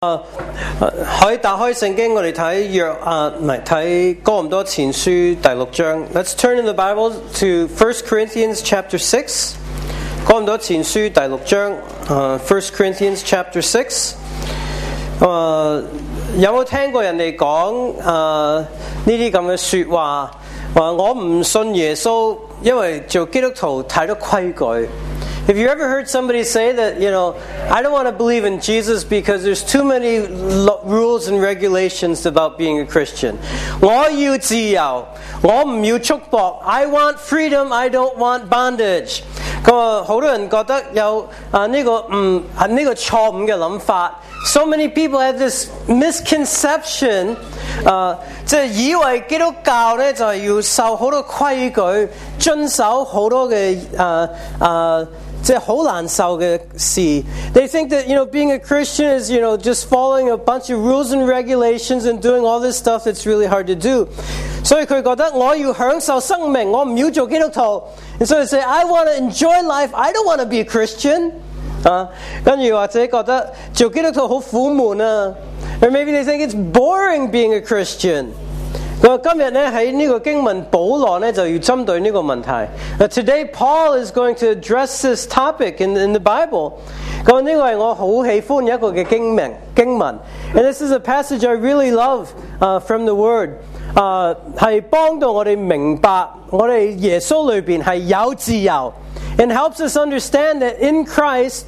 可以打開聖經，我哋睇哥林多前書第6章。Let's turn in the Bible to 1 Corinthians chapter 6. 哥林多前書第6章，1 Corinthians chapter 6。有冇聽過人哋講呢啲咁嘅説話？話我唔信耶穌，因為做基督徒太多規矩。Have you ever heard somebody say that, I don't want to believe in Jesus because there's too many rules and regulations about being a Christian. 我要自由，我唔要束縛。I want freedom, I don't want bondage. 咁啊，好多人覺得有呢個錯誤嘅諗法。So many people have this misconception， 即係以為基督教咧就係要受好多規矩，遵守好多嘅即係好難受嘅事。They think that being a Christian is just following a bunch of rules and regulations and doing all this stuff that's really hard to do. 所以佢覺得我要享受生命，我唔要做基督徒。And so they say, I want to enjoy life. I don't want to be a Christian. 跟住或者覺得做基督徒好苦悶啊。Or maybe they think it's boring being a Christian. 今日咧喺呢個經文，保羅咧就要針對呢個問題。Today Paul is going to address this topic in the Bible. 咁呢個係我好喜歡一個嘅經文。And this is a passage I really love from the Word. 係幫到我哋明白我哋耶穌裏邊係有自由。And helps us understand that in Christ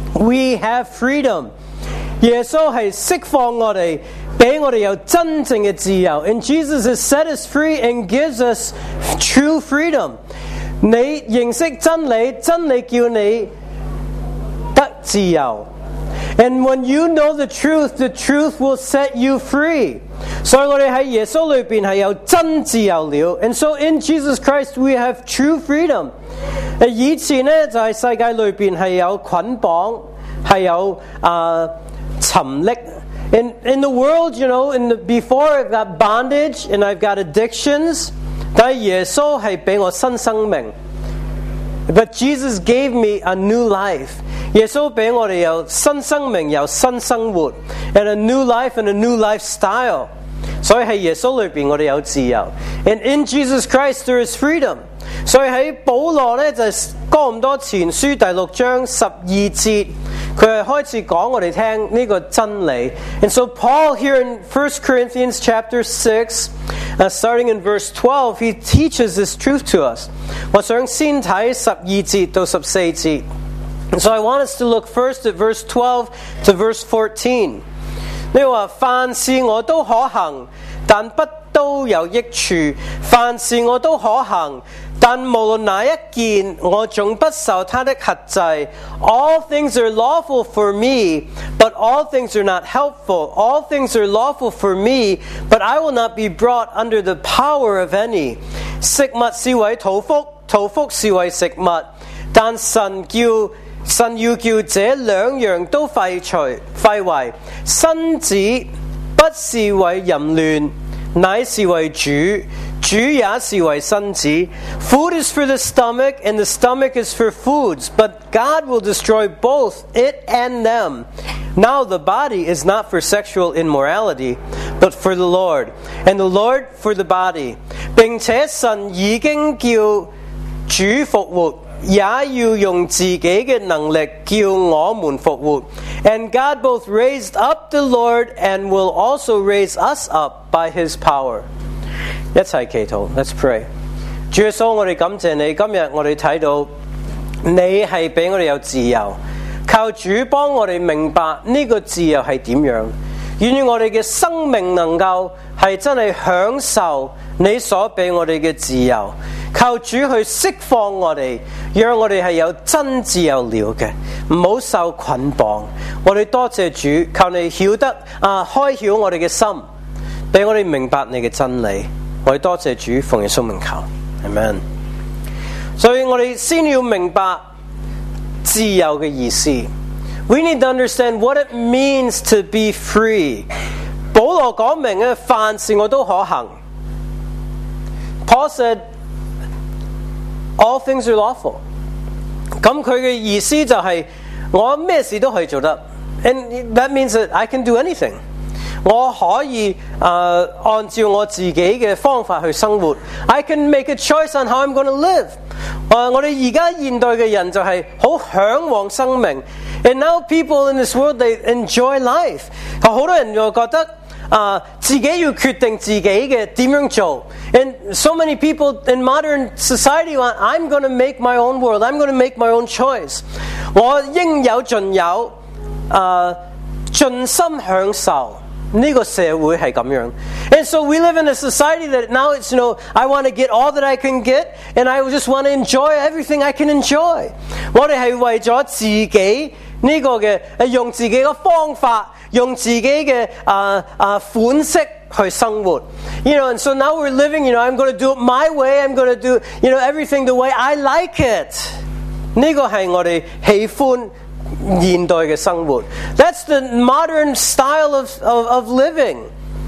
we have freedom. 耶穌係釋放我哋，俾我哋有真正嘅自由。And Jesus has set us free and gives us true freedom. 你認識真理，真理叫你得自由。And when you know the truth will set you free. 所以我哋喺耶穌裏邊係有真自由了。And so in Jesus Christ we have true freedom. 以前呢，就係世界裏邊係有捆綁，係有沉溺。In the world, before I've got bondage and I've got addictions. 但係耶穌係俾我新生命。But Jesus gave me a new life. 耶穌俾我哋有新生命，有新生活 ，and a new life and a new lifestyle。所以喺耶穌裏邊，我哋有自由。And in Jesus Christ there is freedom。所以喺保羅咧就係哥林多前書第6章12節，佢係開始講我哋聽呢個真理。And so Paul here in 1 Corinthians chapter 6, starting in verse 12, he teaches this truth to us. 我想先睇12節到14節。So I want us to look first at verse 12 to verse 14. 你話凡事我都可行，但不都有益處；凡事我都可行，但無論哪一件，我總不受他的轄制。All things are lawful for me, but all things are not helpful. All things are lawful for me, but I will not be brought under the power of any. 食物是為肚腹，肚腹是為食物，但神要叫這兩樣都廢為。身子不是為淫亂，乃是為主，主也是為身子。Food is for the stomach, and the stomach is for foods, but God will destroy both it and them. Now the body is not for sexual immorality, but for the Lord, and the Lord for the body. 並且神已經叫主復活，也要用自己嘅能力叫我們復活。And God both raised up the Lord and will also raise us up by His power. 一齊祈禱 ，Let's pray. 主耶穌，我哋感謝你，今日我哋睇到你係俾我哋有自由，靠主幫我哋明白呢個自由係點樣。願我哋嘅生命能夠係真係享受你所俾我哋嘅自由。靠主去釋放我哋，讓我哋係有真自由了嘅，唔好受捆綁。我哋多謝主，靠你曉得開曉我哋嘅心，俾我哋明白你嘅真理。我哋多謝主，奉耶穌名求 ，Amen。所以我哋先要明白自由嘅意思。We need to understand what it means to be free。保羅講明嘅，凡事我都可行。Paul said,All things are lawful。咁佢嘅意思就係我咩事都可以做得， And that means that I can do anything. 我可以按照我自己嘅方法去生活。I can make a choice on how I'm going to live. 我哋而家現代嘅人就係好嚮往生命。And now people in this world, they enjoy life. 好多人就覺得自己要決定自己嘅點樣做。And so many people in modern society want, I'm going to make my own world. I'm going to make my own choice. 我應有盡有，盡心享受。呢個社會係咁樣。And so we live in a society that now it's, I want to get all that I can get, and I just want to enjoy everything I can enjoy. 我哋係為咗自己呢個嘅用自己嘅方法，用自己嘅款式去生活。And so now we're living, I'm going to do it my way. I'm going to do, everything the way I like it. 呢個係我哋喜歡現代嘅生活。That's the modern style of living.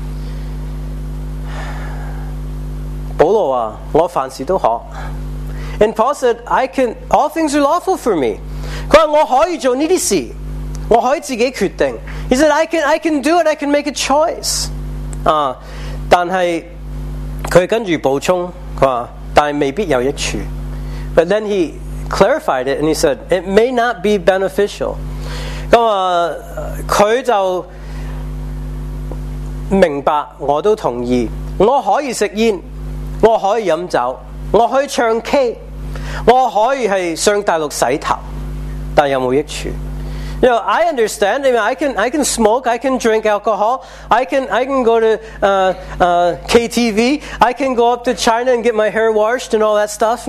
保羅話：我凡事都可。And Paul said, all things are lawful for me. 佢話我可以做呢啲事，我可以自己決定。He said, I can do it. I can make a choice. 但係佢跟住補充，佢話但係未必有益處。But then he clarified it and he said, it may not be beneficial. 佢就明白，我都同意。我可以食煙，我可以飲酒，我可以唱 K， 我可以係上大陸洗頭，但有冇益處？I understand. I can smoke. I can drink alcohol. I can go to KTV. I can go up to China and get my hair washed and all that stuff.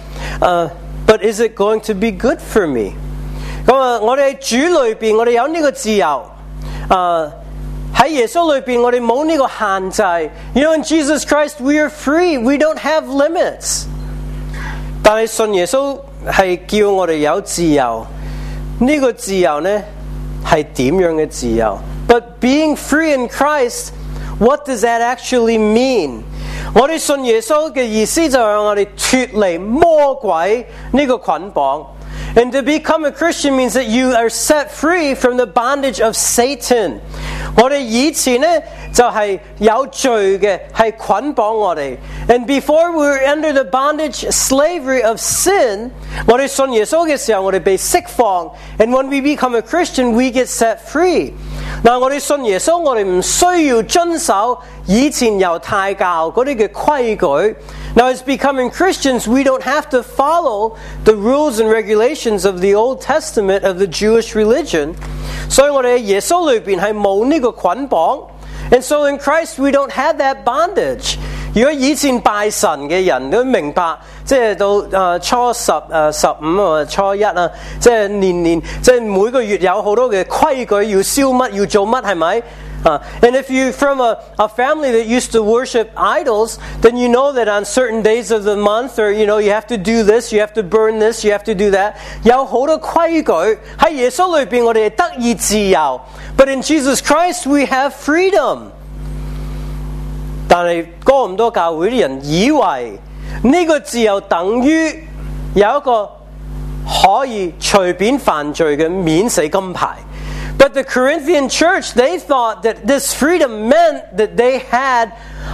But is it going to be good for me? 我哋喺主裏邊，我哋有呢個自由。喺耶穌裏邊，我哋冇呢個限制。In Jesus Christ, we are free. We don't have limits. 但係信耶穌係叫我哋有自由。呢個自由呢係點樣嘅自由？ But being free in Christ, what does that actually mean? 我哋信耶穌嘅意思就係我哋脫離魔鬼呢個捆綁。And to become a Christian means that you are set free from the bondage of Satan. 我哋以前呢就係有罪嘅，係捆綁我哋。And before we were under the bondage, slavery of sin, 我哋信耶穌嘅時候，我哋被釋放。And when we become a Christian, we get set free. 嗱，我哋信耶穌，我哋唔需要遵守以前猶太教嗰啲嘅規矩。Now, as becoming Christians, we don't have to follow the rules and regulations of the Old Testament of the Jewish religion. 所以我哋喺耶穌裏邊係冇呢個捆綁。And so in Christ, we don't have that bondage. 如果以前拜神嘅人都明白，即係到初十、15啊、初一啊，即係年即係每個月有好多嘅規矩要燒乜要做乜，係咪？And if you're from a family that used to worship idols, then you know that on certain days of the month, or you have to do this, you have to burn this, you have to do that. 有好多規矩喺耶穌裏邊，我哋係得以自由。But in Jesus Christ, we have freedom. 但係哥林多教會啲人以為呢個自由等於有一個可以隨便犯罪嘅免死金牌。But the Corinthian church, they thought that this freedom meant that they had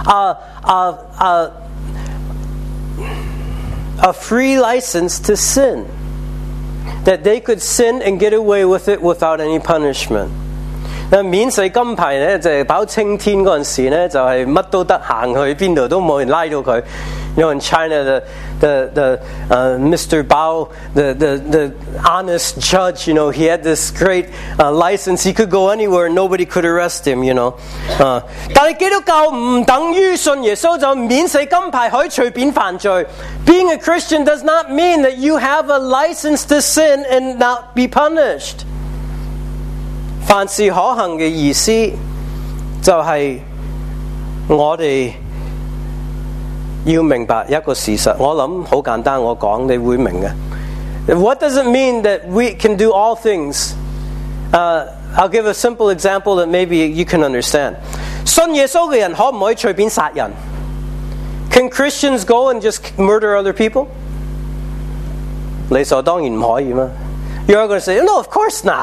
a free license to sin. That they could sin and get away with it without any punishment. 免死金牌咧就係跑青天嗰陣時咧就係乜都得，行去邊度都冇人拉到佢。In China, the Mr. Bao, the honest judge, he had this great license. He could go anywhere and nobody could arrest him, 但係基督教唔等於信耶穌就免死金牌可以隨便犯罪。Being a Christian does not mean that you have a license to sin and not be punished. 凡事可行嘅意思就係我哋要明白一個事實，我諗好簡單，我講你會明嘅。What does it mean that we can do all things? I'll give a simple example that maybe you can understand. 信耶穌嘅人可唔可以隨便殺人？ Can Christians go and just murder other people? 理所當然唔可以嘛。You're going to say, no, of course not.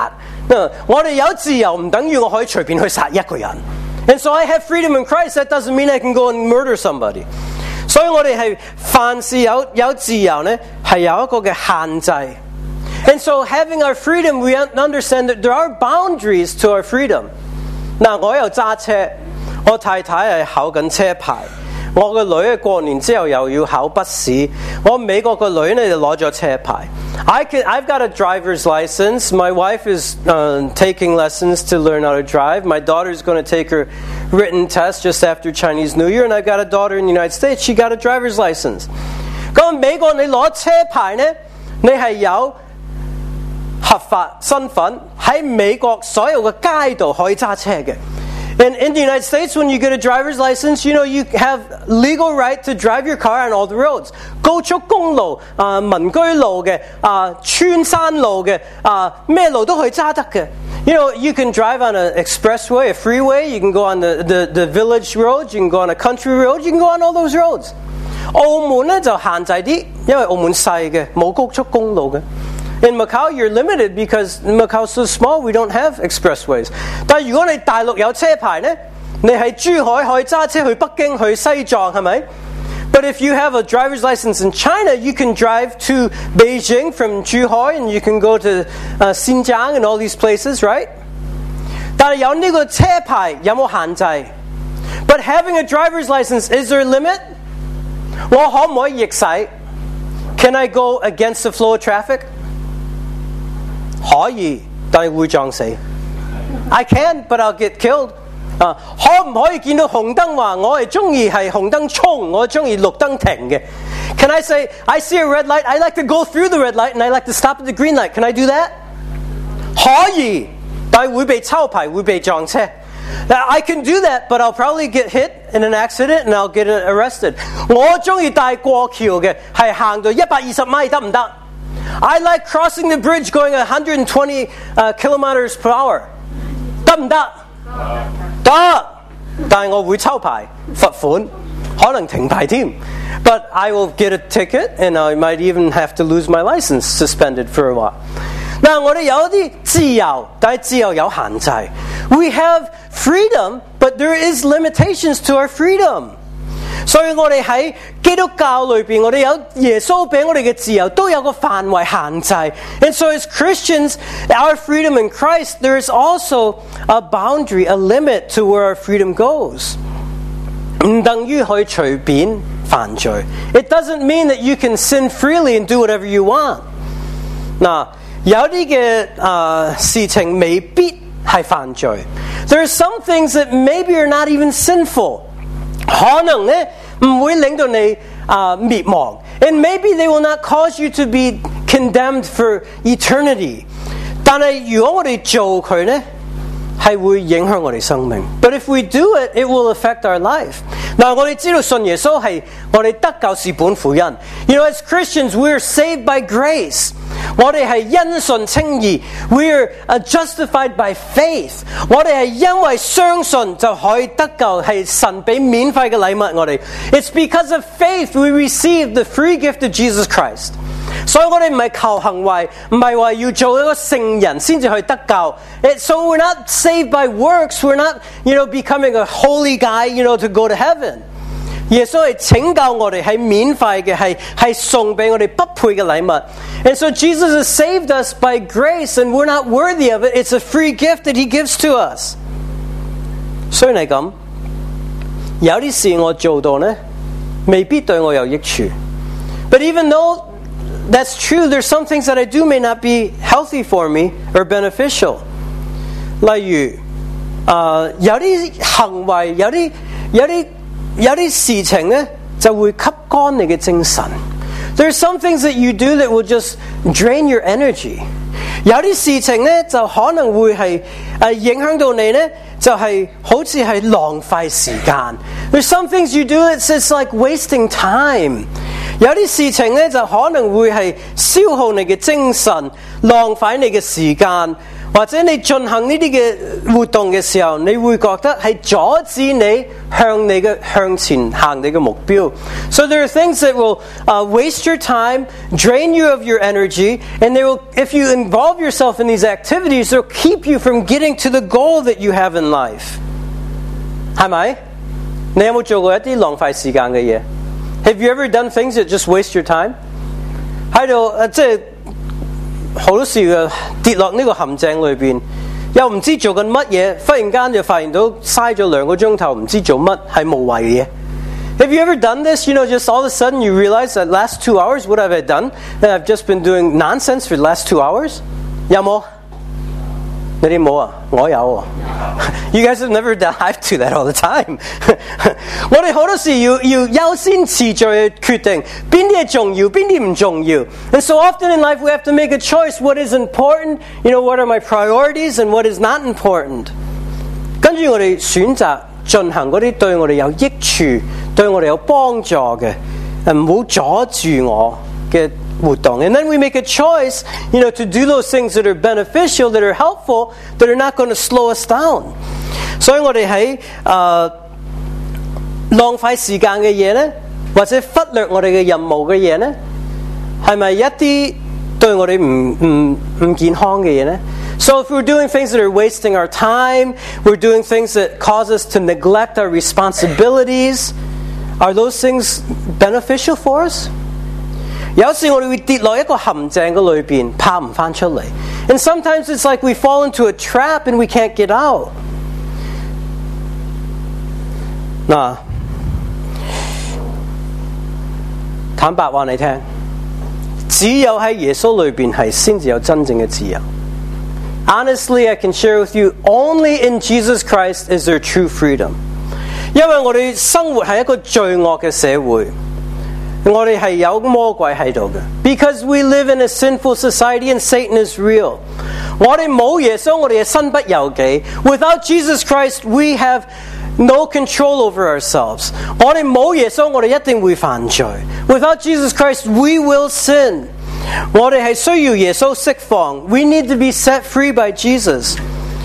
我哋有自由唔等於我可以隨便去殺一個人。And so I have freedom in Christ. That doesn't mean I can go and murder somebody. 所以我哋係凡事有自由呢，係有一個嘅限制。And so having our freedom, we understand that there are boundaries to our freedom. 嗱，我又揸車，我太太係考緊車牌。我個女過年之後又要考筆試，我美國個女呢就攞咗車牌。I've got a driver's license. My wife is taking lessons to learn how to drive. My daughter's going to take her written test just after Chinese New Year, and I've got a daughter in the United States. She got a driver's license. 咁美國你攞車牌呢，你係有合法身份喺美國所有嘅街度可以揸車嘅。And in the United States, when you get a driver's license, you have legal right to drive your car on all the roads. 高速公路、民居路嘅、穿山路嘅、咩路都可以揸得嘅。You can drive on an expressway, a freeway. You can go on the village roads. You can go on a country road. You can go on all those roads. 澳門咧就限制啲，因為澳門細嘅，冇高速公路嘅。In Macau, you're limited because Macau's so small, we don't have expressways. 但係如果你大陸有車牌呢，你喺珠海可以揸車去北京、去西藏，係咪？ But if you have a driver's license in China, you can drive to Beijing from Zhuhai, and you can go to Xinjiang and all these places, right? 但係有呢個車牌有冇限制？ But having a driver's license, is there a limit? 我可唔可以逆駛？ Can I go against the flow of traffic? 可以，但係會撞死。I can, but I'll get killed. 可唔可以見到紅燈話我係中意係紅燈衝，我中意綠燈停嘅？ Can I say I see a red light, I like to go through the red light, and I like to stop at the green light? Can I do that? 可以，但係會被抄牌，會被撞車。Now, I can do that, but I'll probably get hit in an accident and I'll get arrested. 我中意帶過橋嘅係行到120米得唔得？ I like crossing the bridge going 120 kilometers per hour. 得唔得？得，但係我會抄牌、罰款，可能停牌添。But I will get a ticket and I might even have to lose my license, suspended for a while. 嗱，我哋有啲自由，但係自由有限制。We have freedom, but there is limitations to our freedom. 所以我哋喺基督教裏邊，我哋有耶穌俾我哋嘅自由，都有個範圍限制。And so as Christians, our freedom in Christ, there is also a boundary, a limit to where our freedom goes. 唔等於可以隨便犯罪。It doesn't mean that you can sin freely and do whatever you want. 嗱，有啲嘅事情未必係犯罪。There are some things that maybe are not even sinful. 可能咧唔會令到你滅亡 and maybe they will not cause you to be condemned for eternity. 但係如果我哋做佢咧，係會影響我哋生命。But if we do it, it will affect our life. 嗱，我哋知道信耶穌係我哋得救是本乎恩。As Christians, we are saved by grace. 我哋係因信稱義 We are justified by faith. 我哋係因為相信就可以得救，係神俾免費嘅禮物我哋。It's because of faith we receive the free gift of Jesus Christ. 所以我哋唔係靠行為，唔係話要做一個聖人先至去得救。So we're not saved by works. We're not, becoming a holy guy, to go to heaven. 耶穌係拯救我哋，係免費嘅，係送俾我哋不配嘅禮物。And so Jesus has saved us by grace, and we're not worthy of it. It's a free gift that He gives to us. 雖然係咁，有啲事我做到呢，未必對我有益處。But even though that's true, there's some things that I do may not be healthy for me or beneficial. 例如，有啲行為，有啲事情呢，就會吸乾你嘅精神。There's some things that you do that will just drain your energy. 有啲事情呢，就可能會係影響到你呢，就係好似係浪費時間。There's some things you do that's just like wasting time. 有啲事情呢，就可能會係消耗你嘅精神，浪費你嘅時間， 或者你進行呢啲嘅活動嘅時候，你會覺得係阻止你向前行你嘅目標。So there are things that will waste your time, drain you of your energy, and they will, if you involve yourself in these activities, they'll keep you from getting to the goal that you have in life. 係咪？你有冇做過一啲浪費時間嘅嘢？ Have you ever done things that just waste your time? 喺度即係好多時嘅跌落呢個陷阱裏邊，又唔知做緊乜嘢，忽然間就發現到嘥咗2個鐘頭，唔知做乜，係無謂嘅。Have you ever done this? You know, just all of a sudden you realize that last 2 hours, what have I done? That I've just been doing nonsense for the last 2 hours? 有冇？你哋冇啊？我有。You guys have never done. I do that all the time. 我哋好多時要優先次序去決定邊啲係重要，邊啲唔重要。And so often in life we have to make a choice. What is important? You know, what are my priorities and what is not important? 跟住我哋選擇進行嗰啲對我哋有益處、對我哋有幫助嘅，唔好阻住我嘅活動。And then we make a choice, you know, to do those things that are beneficial, that are helpful, that are not going to slow us down. 所以我哋喺浪費時間嘅嘢呢，或者忽略我哋嘅任務嘅嘢呢，係咪一啲對我哋唔健康嘅嘢呢？ So if we're doing things that are wasting our time, we're doing things that cause us to neglect our responsibilities, are those things beneficial for us? 有時我哋會跌落一個陷阱嘅裏邊，爬唔返出嚟。And sometimes it's like we fall into a trap and we can't get out. 嗱，坦白話你聽，只有喺耶穌裏邊係先至有真正嘅自由。Honestly, I can share with you, only in Jesus Christ is there true freedom. 因為我哋生活係一個罪惡嘅社會。我哋係有魔鬼喺度嘅 because we live in a sinful society and Satan is real. 我哋冇耶穌，我哋係身不由己。Without Jesus Christ, we have no control over ourselves. 我哋冇耶穌，我哋一定會犯罪。Without Jesus Christ, we will sin. 我哋係需要耶穌釋放。We need to be set free by Jesus.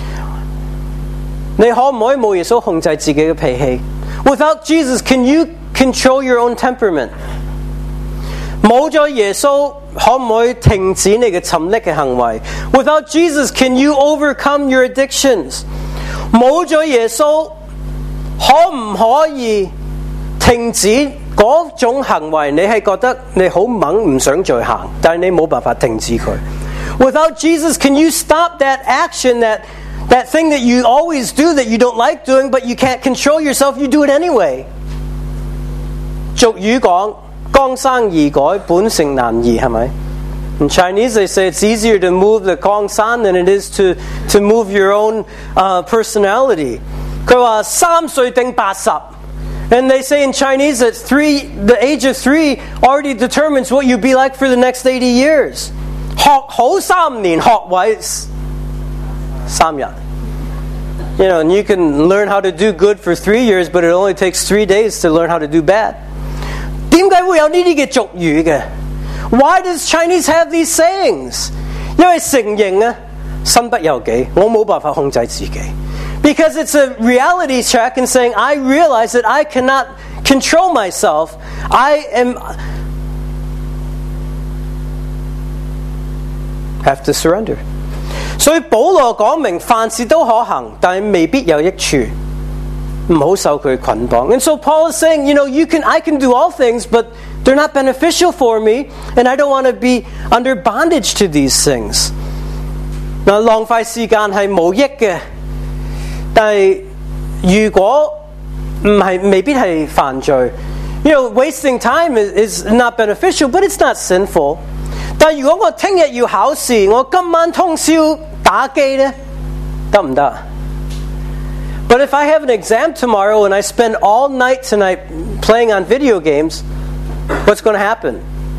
你可唔可以冇耶穌控制自己嘅脾氣？ Without Jesus, can you control your own temperament? 冇咗耶穌，可唔可以停止你嘅沉溺嘅行為？ Without Jesus, can you overcome your addictions? 冇咗耶穌，可唔可以停止嗰種行為？你係覺得你好猛，唔想再行，但係你冇辦法停止佢。Without Jesus, can you stop that action, that thing that you always do that you don't like doing, but you can't control yourself, you do it anyway? 俗語講，江山易改，本性難移，係咪？ In Chinese they say it's easier to move the 江山 than it is to move your own personality. 佢話3歲定80 And they say in Chinese that the age of 3 already determines what you'll be like for the next 80 years. 學好3年，學位3日。You know, and you can learn how to do good for 3 years, but it only takes 3 days to learn how to do bad. 點解會有呢啲嘅俗語嘅？ Why does Chinese have these sayings? 因為承認啊，身不由己，我冇辦法控制自己。Because it's a reality check and saying, I realize that I cannot control myself. I have to surrender. 所以保羅講明，凡事都可行，但係未必有益處。唔好受佢捆綁。And so Paul is saying, you know, I can do all things, but they're not beneficial for me, and I don't want to be under bondage to these things. 嗱，浪費時間係冇益嘅，但係如果唔係，未必係犯罪。You know, wasting time is not beneficial, but it's not sinful. 但係如果我聽日要考試，我今晚通宵打機呢，得唔得？But if I have an exam tomorrow and I spend all night tonight playing on video games, what's going to happen?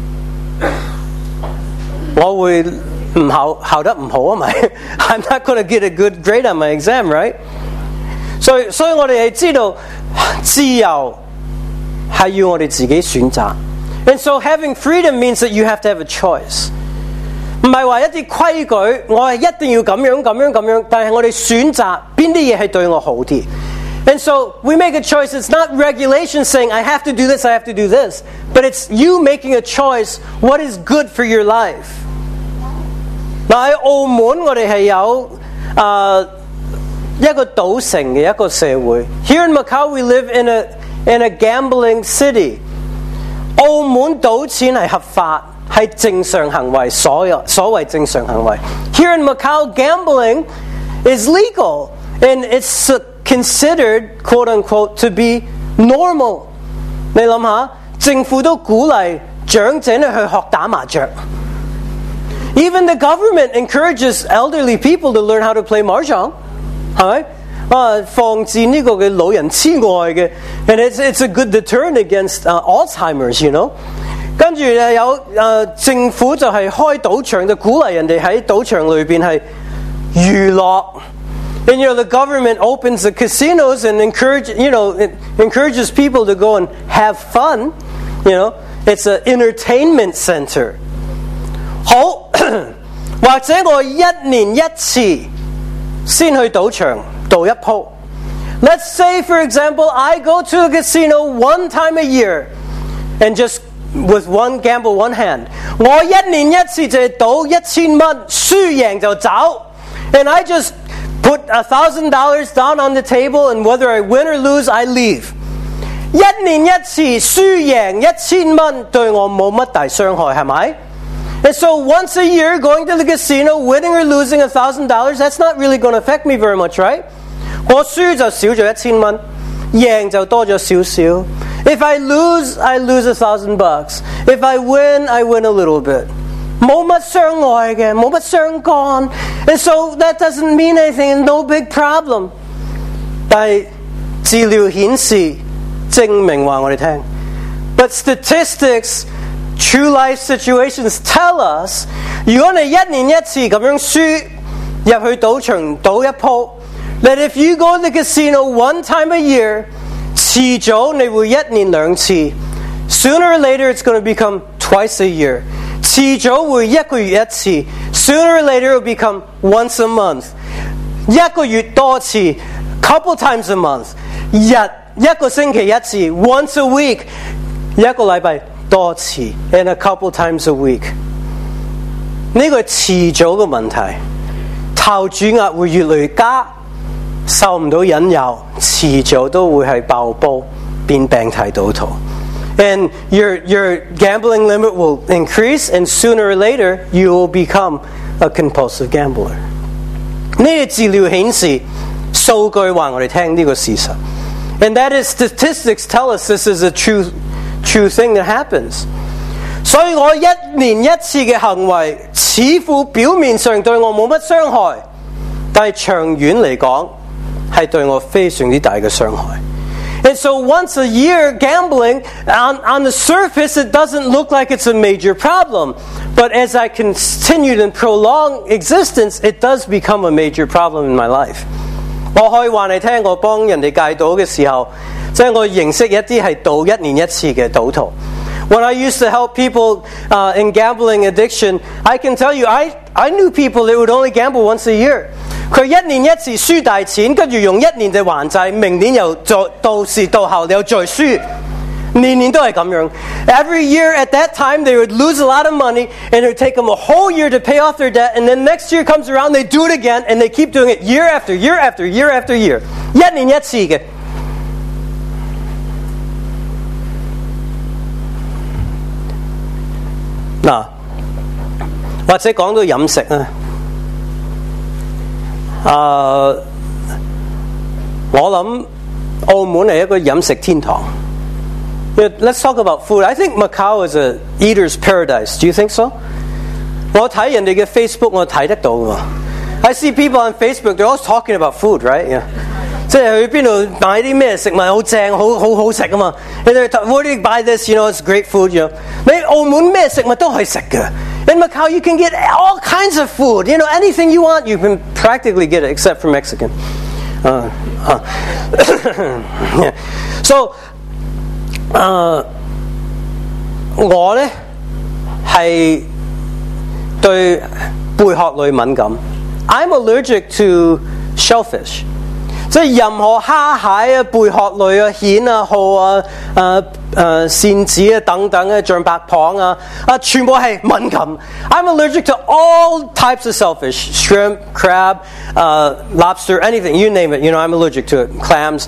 我會考得唔好啊咪 I'm not going to get a good grade on my exam, right? 所以我哋係知道自由係要我哋自己選擇。And so having freedom means that you have to have a choice. 唔係話一啲規矩，我係一定要咁樣，但係我哋選擇邊啲嘢係對我好啲。And so we make a choice. It's not regulation saying I have to do this, I have to do this, but it's you making a choice what is good for your life. 嗱，喺澳門我哋係有一個賭城嘅一個社會。Here in Macau we live in a gambling city. 澳門賭錢係合法，係正常行為，所謂正常行為。Here in Macau, gambling is legal, and it's considered, quote unquote, to be normal. 你諗下，政府都鼓勵長者去學打麻雀。Even the government encourages elderly people to learn how to play mahjong. 係咪？防止呢個嘅老人痴呆嘅 and it's a good deterrent against Alzheimer's, you know. 跟住有政府就係開賭場，就鼓勵人哋喺賭場裏邊係娛樂。And you know the government opens the casinos and encourages people to go and have fun. You know, it's an entertainment center. 好，或者我一年一次先去賭場賭一鋪。Let's say, for example, I go to a casino one time a year and just with one gamble, one hand. 我一年一次就係賭1000蚊，輸贏就走。And I just put $1,000 down on the table, and whether I win or lose, I leave. 一年一次輸贏1000蚊對我冇乜大傷害，係咪？ And so once a year, going to the casino, winning or losing $1,000, that's not really going to affect me very much, right? 我輸就少咗1000蚊，贏就多咗少少。If I lose, I lose $1,000. If I win, I win a little bit. 冇乜傷害嘅，冇乜傷肝。And so that doesn't mean anything, no big problem. 但係資料顯示證明話我哋聽。But statistics, true life situations tell us, 如果你一年一次咁樣輸入去賭場賭一鋪 that if you go to the casino one time a year, 遲早你會一年兩次。Sooner or later, it's going to become twice a year. 遲早會一個月一次。Sooner or later, it will become once a month. 一個月多次 couple times a month. 一個星期一次 once a week. 一個禮拜多次 and a couple times a week. 呢個係遲早嘅問題。頭主額會越嚟越加，受唔到引誘，遲早都會係爆煲變病態賭徒。And your gambling limit will increase, and sooner or later, you will become a compulsive gambler. 呢啲資料顯示，數據話我哋聽呢個事實。And that is, statistics tell us this is a true thing that happens. 所以我一年一次嘅行為，似乎表面上對我冇乜傷害，但係長遠嚟講，係對我非常之大嘅傷害。And so once a year, gambling, on the surface, it doesn't look like it's a major problem. But as I continue to prolong existence, it does become a major problem in my life. 我可以話你聽，我幫人哋戒賭嘅時候，即係我認識一啲係賭一年一次嘅賭徒。When I used to help people in gambling addiction, I can tell you, I knew people that would only gamble once a year. 佢一年一次輸大錢，跟住用一年就還債，明年又到時到後又再輸，年年都係咁樣。Every year at that time they would lose a lot of money, and it would take them a whole year to pay off their debt, and then next year comes around, they do it again, and they keep doing it year after year after year after year. 一年一次嘅。嗱，或者講到飲食我諗澳門係一個飲食天堂。Let's talk about food. I think Macau is a eater's paradise. Do you think so? 我睇人哋嘅 Facebook 我睇得到㗎。I see people on Facebook, they're always talking about food, right? Yeah. 即係去邊度買啲咩食物好正，好食啊嘛。Where do you buy this? You know, it's great food. You know, 你澳門咩食物都可以食嘅。In Macau, you can get all kinds of food. You know, anything you want, you can practically get it, except for Mexican. Yeah. So, 我呢係對貝殼類敏感。I'm allergic to shellfish。即係任何蝦蟹啊、貝殼類啊、蜆啊、蠔啊、扇子啊等等嘅象白蚌啊，全部係敏感。I'm allergic to all types of shellfish, shrimp, crab, lobster, anything, you name it. You know, I'm allergic to it. Clams.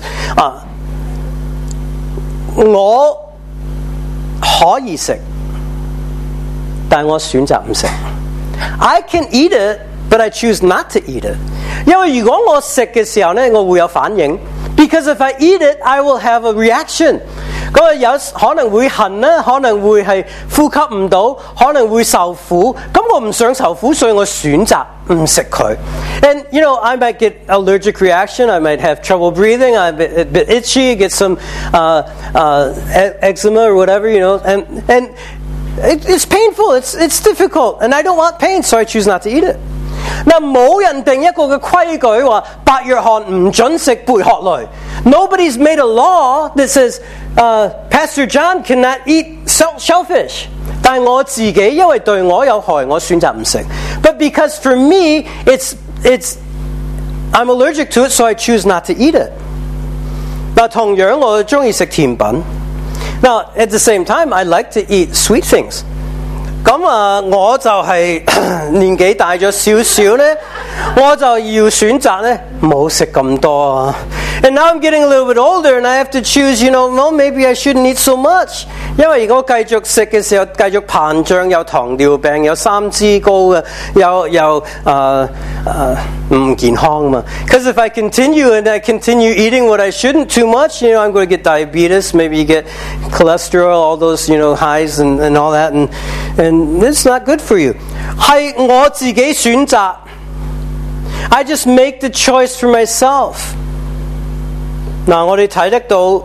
我可以食，但我選擇唔食。I can eat it, but I choose not to eat it. 因為如果我食嘅時候呢，我會有反應。Because if I eat it, I will have a reaction. 嗰個有可能會痕啦，可能會係呼吸唔到，可能會受苦。咁我唔想受苦，所以我選擇唔食佢。And you know, I might get allergic reaction. I might have trouble breathing. I'm a bit itchy. Get some eczema or whatever. You know, and it's painful. It's difficult, and I don't want pain, so I choose not to eat it. 嗱，冇人定一個嘅規矩話白約翰唔準食貝殼類。Nobody's made a law that says Pastor John cannot eat shellfish。但係我自己因為對我有害，我選擇唔食。But because for me, I'm allergic to it, so I choose not to eat it。嗱，同樣我中意食甜品。Now at the same time, I like to eat sweet things。咁我就係年紀大咗少少咧，我就要選擇咧冇食咁多。And now I'm getting a little bit older, and I have to choose. You know, no, maybe I shouldn't eat so much. 因為如果繼續食嘅時候，繼續膨脹，有糖尿病，有三脂高嘅，有唔健康嘛。Because if I continue and I continue eating what I shouldn't too much, you know, I'm going to get diabetes. Maybe you get cholesterol, all those, you know, highs and all that, and it's not good for you. 係我自己選擇。I just make the choice for myself. 嗱，我哋睇得到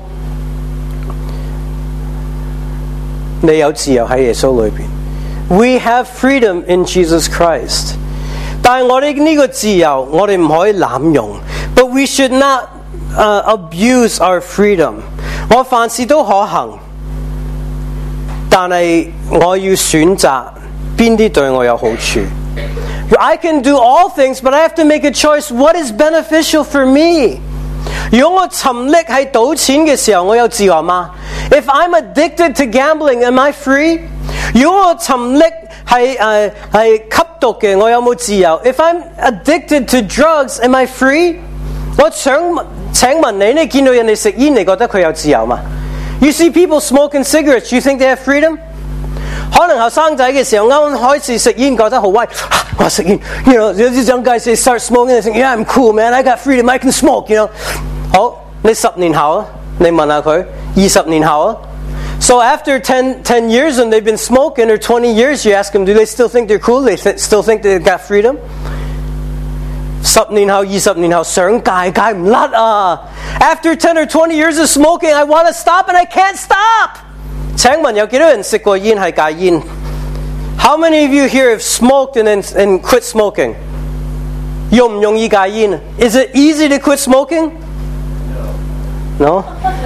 你有自由喺耶穌裏邊。We have freedom in Jesus Christ. 但係我哋呢個自由，我哋唔可以濫用。But we should not abuse our freedom. 我凡事都可行，但係我要選擇邊啲對我有好處。I can do all things, but I have to make a choice. What is beneficial for me? 如果我沉溺喺賭錢嘅時候，我有自由嗎？ If I'm addicted to gambling, am I free? 如果我沉溺係吸毒嘅，我有冇自由？ If I'm addicted to drugs, am I free? 我想請問你，你見到人哋食煙，你覺得佢有自由嗎？ You see people smoking cigarettes, you think they have freedom? 可能後生仔嘅時候啱開始食煙，覺得好威，我食煙。You know, these young guys they start smoking, they think, yeah, I'm cool, man. I got freedom. I can smoke. You know. 好，你10年後啊，你問下佢，20年後啊。So after 10 years when they've been smoking, or 20 years, you ask them, do they still think they're cool? They still think they've got freedom? 10年後、20年後想戒唔甩啊。After 10 or 20 years of smoking, I want to stop and I can't stop. 請問有幾多人食過煙係戒煙 ？How many of you here have smoked and quit smoking? 容唔容易戒煙 ？Is it easy to quit smoking? No.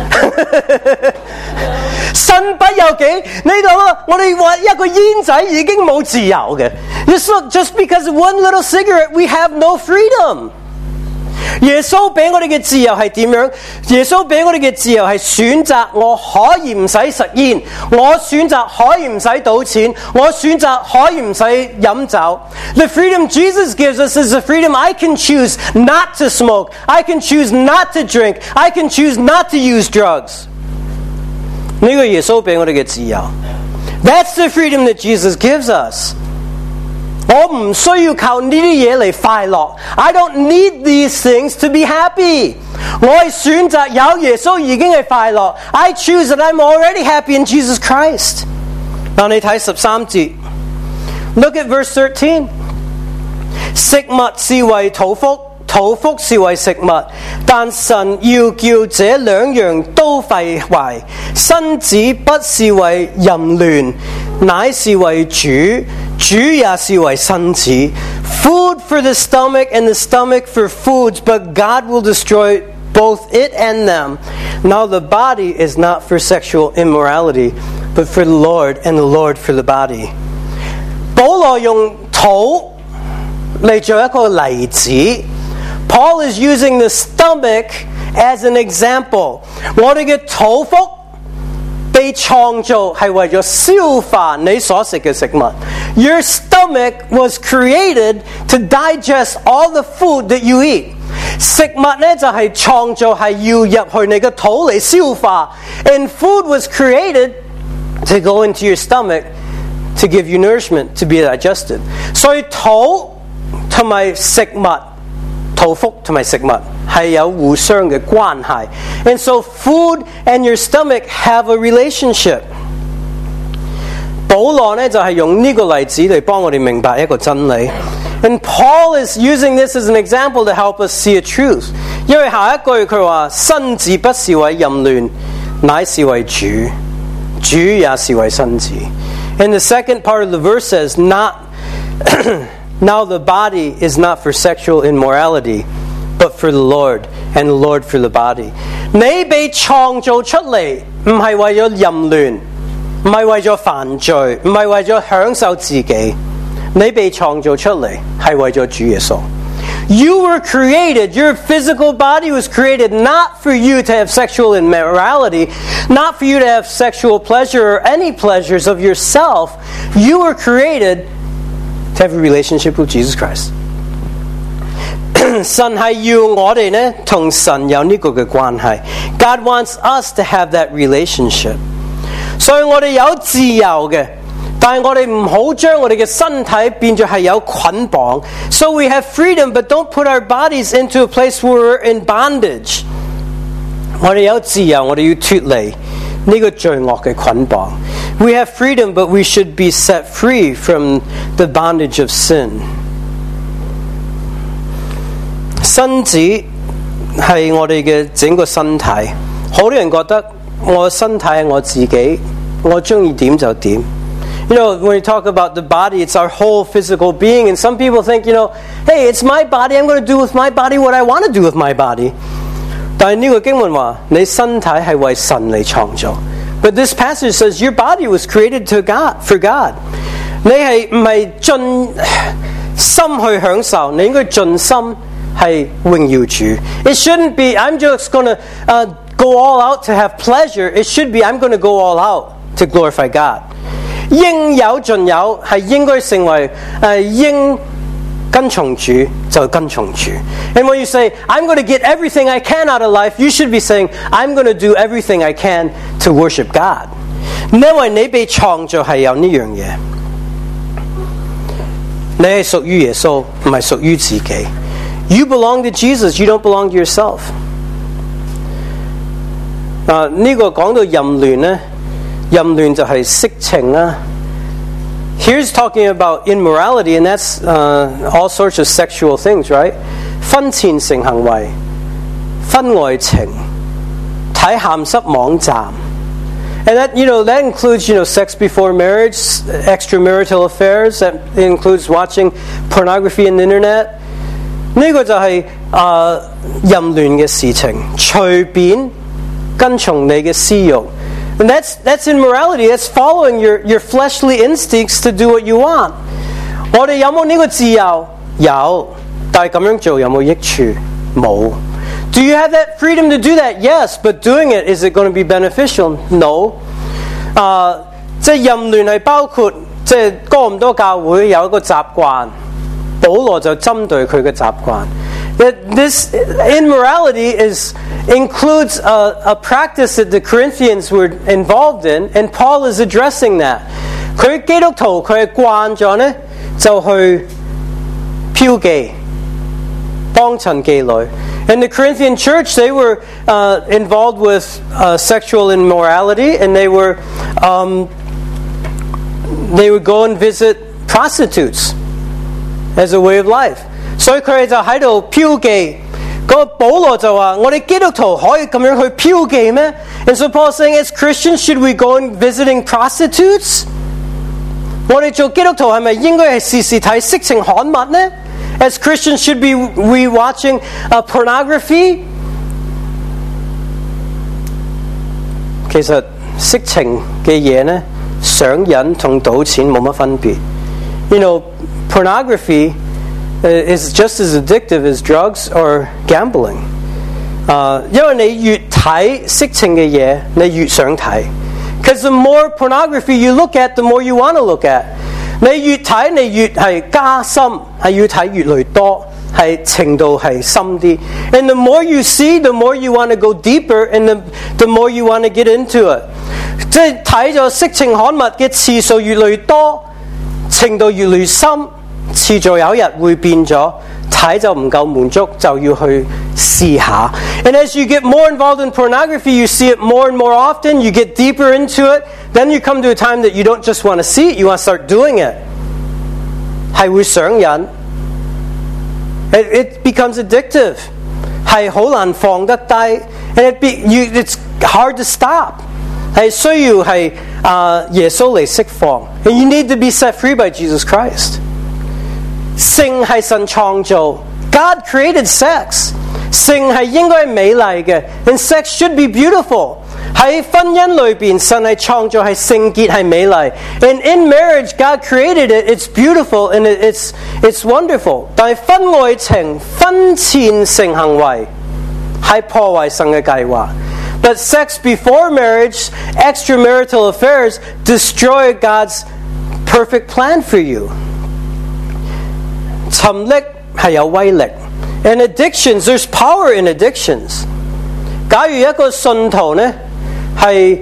身不由己，你諗啊，我哋話一個煙仔已經冇自由嘅。Just because of one little cigarette, we have no freedom. 耶穌俾我哋嘅自由係點樣？耶穌俾我哋嘅自由係選擇我可以唔使食煙，我選擇可以唔使賭錢，我選擇可以唔使飲酒。The freedom Jesus gives us is the freedom I can choose not to smoke, I can choose not to drink, I can choose not to use drugs. 呢個耶穌俾我哋嘅自由。That's the freedom that Jesus gives us. 我唔需要靠呢啲嘢嚟快樂。I don't need these things to be happy. 我係選擇有耶穌已經係快樂。I choose that I'm already happy in Jesus Christ. 嗱，你睇13節。Look at verse 13. 食物是為肚腹，肚腹是為食物，但神要叫這兩樣都廢壞。身子不是為淫亂，乃是為主。主也是為身子 ，food for the stomach and the stomach for foods, but God will destroy both it and them. Now the body is not for sexual immorality, but for the Lord, and the Lord for the body. 保羅用肚嚟做一個例子。Paul is using the stomach as an example. 我哋嘅肚腹被創造係為咗消化你所食嘅食物。Your stomach was created to digest all the food that you eat. 食物呢就係創造係要入去你嘅肚嚟消化。And food was created to go into your stomach to give you nourishment, to be digested. 所以肚同埋食物，肚腹同埋食物係有互相嘅關係。And so food and your stomach have a relationship. 保羅呢就係用呢個例子嚟幫我哋明白一個真理。And Paul is using this as an example to help us see a truth. 因為下一句佢話：身子不是為淫亂，乃是為主，主也是為身子。And the second part of the verse says, Now the body is not for sexual immorality, but for the Lord, and the Lord for the body. 你被創造出嚟，唔係為咗淫亂，唔係為咗犯罪，唔係為咗享受自己。你被創造出嚟，係為咗主耶穌。You were created, your physical body was created not for you to have sexual immorality, not for you to have sexual pleasure or any pleasures of yourself. You were created to have a relationship with Jesus Christ. 神係要我哋呢同神有呢個嘅關係。God wants us to have that relationship. 所以我哋有自由嘅。但係我哋唔好將我哋嘅身體變咗係有捆綁。So we have freedom, but don't put our bodies into a place where we're in bondage. 我哋有自由，我哋要脫離呢個罪惡嘅捆綁。We have freedom, but we should be set free from the bondage of sin. 身子係我哋嘅整個身體。好多人覺得我身體係我自己，我中意點就點。You know, when we talk about the body, it's our whole physical being. And some people think, hey, it's my body. I'm going to do with my body what I want to do with my body. 但係呢個經文話，你身體係為神嚟創造。But this passage says your body was created to God, for God. 你係唔係盡心去享受？你應該盡心係榮耀主。It shouldn't be, I'm just going to go all out to have pleasure. It should be, I'm going to go all out to glorify God. 應有盡有係應該成為應跟從主就跟從主。And when you say, I'm going to get everything I can out of life, you should be saying, I'm going to do everything I can to worship God. 因為你被創造係有呢樣嘢，你係屬於耶穌，唔係屬於自己。You belong to Jesus, you don't belong to yourself. 呢個講到淫亂呢，淫亂就係色情啦。Here's talking about immorality, and that's all sorts of sexual things, right? 婚前性行為、婚外情、睇鹹濕網站。And that includes, sex before marriage, extramarital affairs. That includes watching pornography on the internet. 呢個就係淫亂嘅事情，隨便跟從你嘅私慾。And that's immorality. That's following your fleshly instincts to do what you want. 我哋有冇呢個自由？有，但係咁樣做有冇益處？冇。Do you have that freedom to do that? Yes, but doing it, is it going to be beneficial? No. 即係淫亂係包括即係哥林多教會有一個習慣，保羅就針對佢嘅習慣。This immorality includes a practice that the Corinthians were involved in, and Paul is addressing that. 佢基督徒佢係慣咗呢，就去嫖妓、幫襯妓女。In the Corinthian church, they were involved with sexual immorality, and they would go and visit prostitutes as a way of life. 所以佢哋就喺度嫖妓。個保羅就話：我哋基督徒可以咁樣去嫖妓咩？ And so Paul is saying, as Christians, should we go and visiting prostitutes? 我哋做基督徒係咪應該係時時睇色情刊物呢？ As Christians, should we watching pornography? 其實色情嘅嘢呢，上癮同賭錢冇乜分別。 pornography is just as addictive as drugs or gambling. 因為你越睇色情嘅嘢，你越想睇。Because the more pornography you look at, the more you want to look at. 你越睇，你越係加深，係要睇越嚟越多，係程度係深啲。And the more you see, the more you want to go deeper, and the more you want to get into it. 即係睇咗色情刊物嘅次數越嚟越多，程度越嚟越深，遲早有一日會變咗。睇就唔夠滿足，就要去試下。And as you get more involved in pornography, you see it more and more often, you get deeper into it, then you come to a time that you don't just want to see it, you want to start doing it. 係會上癮。It becomes addictive. 係好難放得低。And it's hard to stop. 係需要係耶穌嚟釋放。And you need to be set free by Jesus Christ. 性係神創造 God created sex. 性係應該係美麗嘅 And sex should be beautiful. 喺婚姻裏邊，神係創造係聖潔係美麗 And in marriage, God created it. It's beautiful and it's wonderful. 但係婚外情、婚前性行為係破壞神嘅計劃 But sex before marriage, extramarital affairs, destroy God's perfect plan for you. 沉溺係有威力 And addictions, there's power in addictions. 假如一個信徒呢係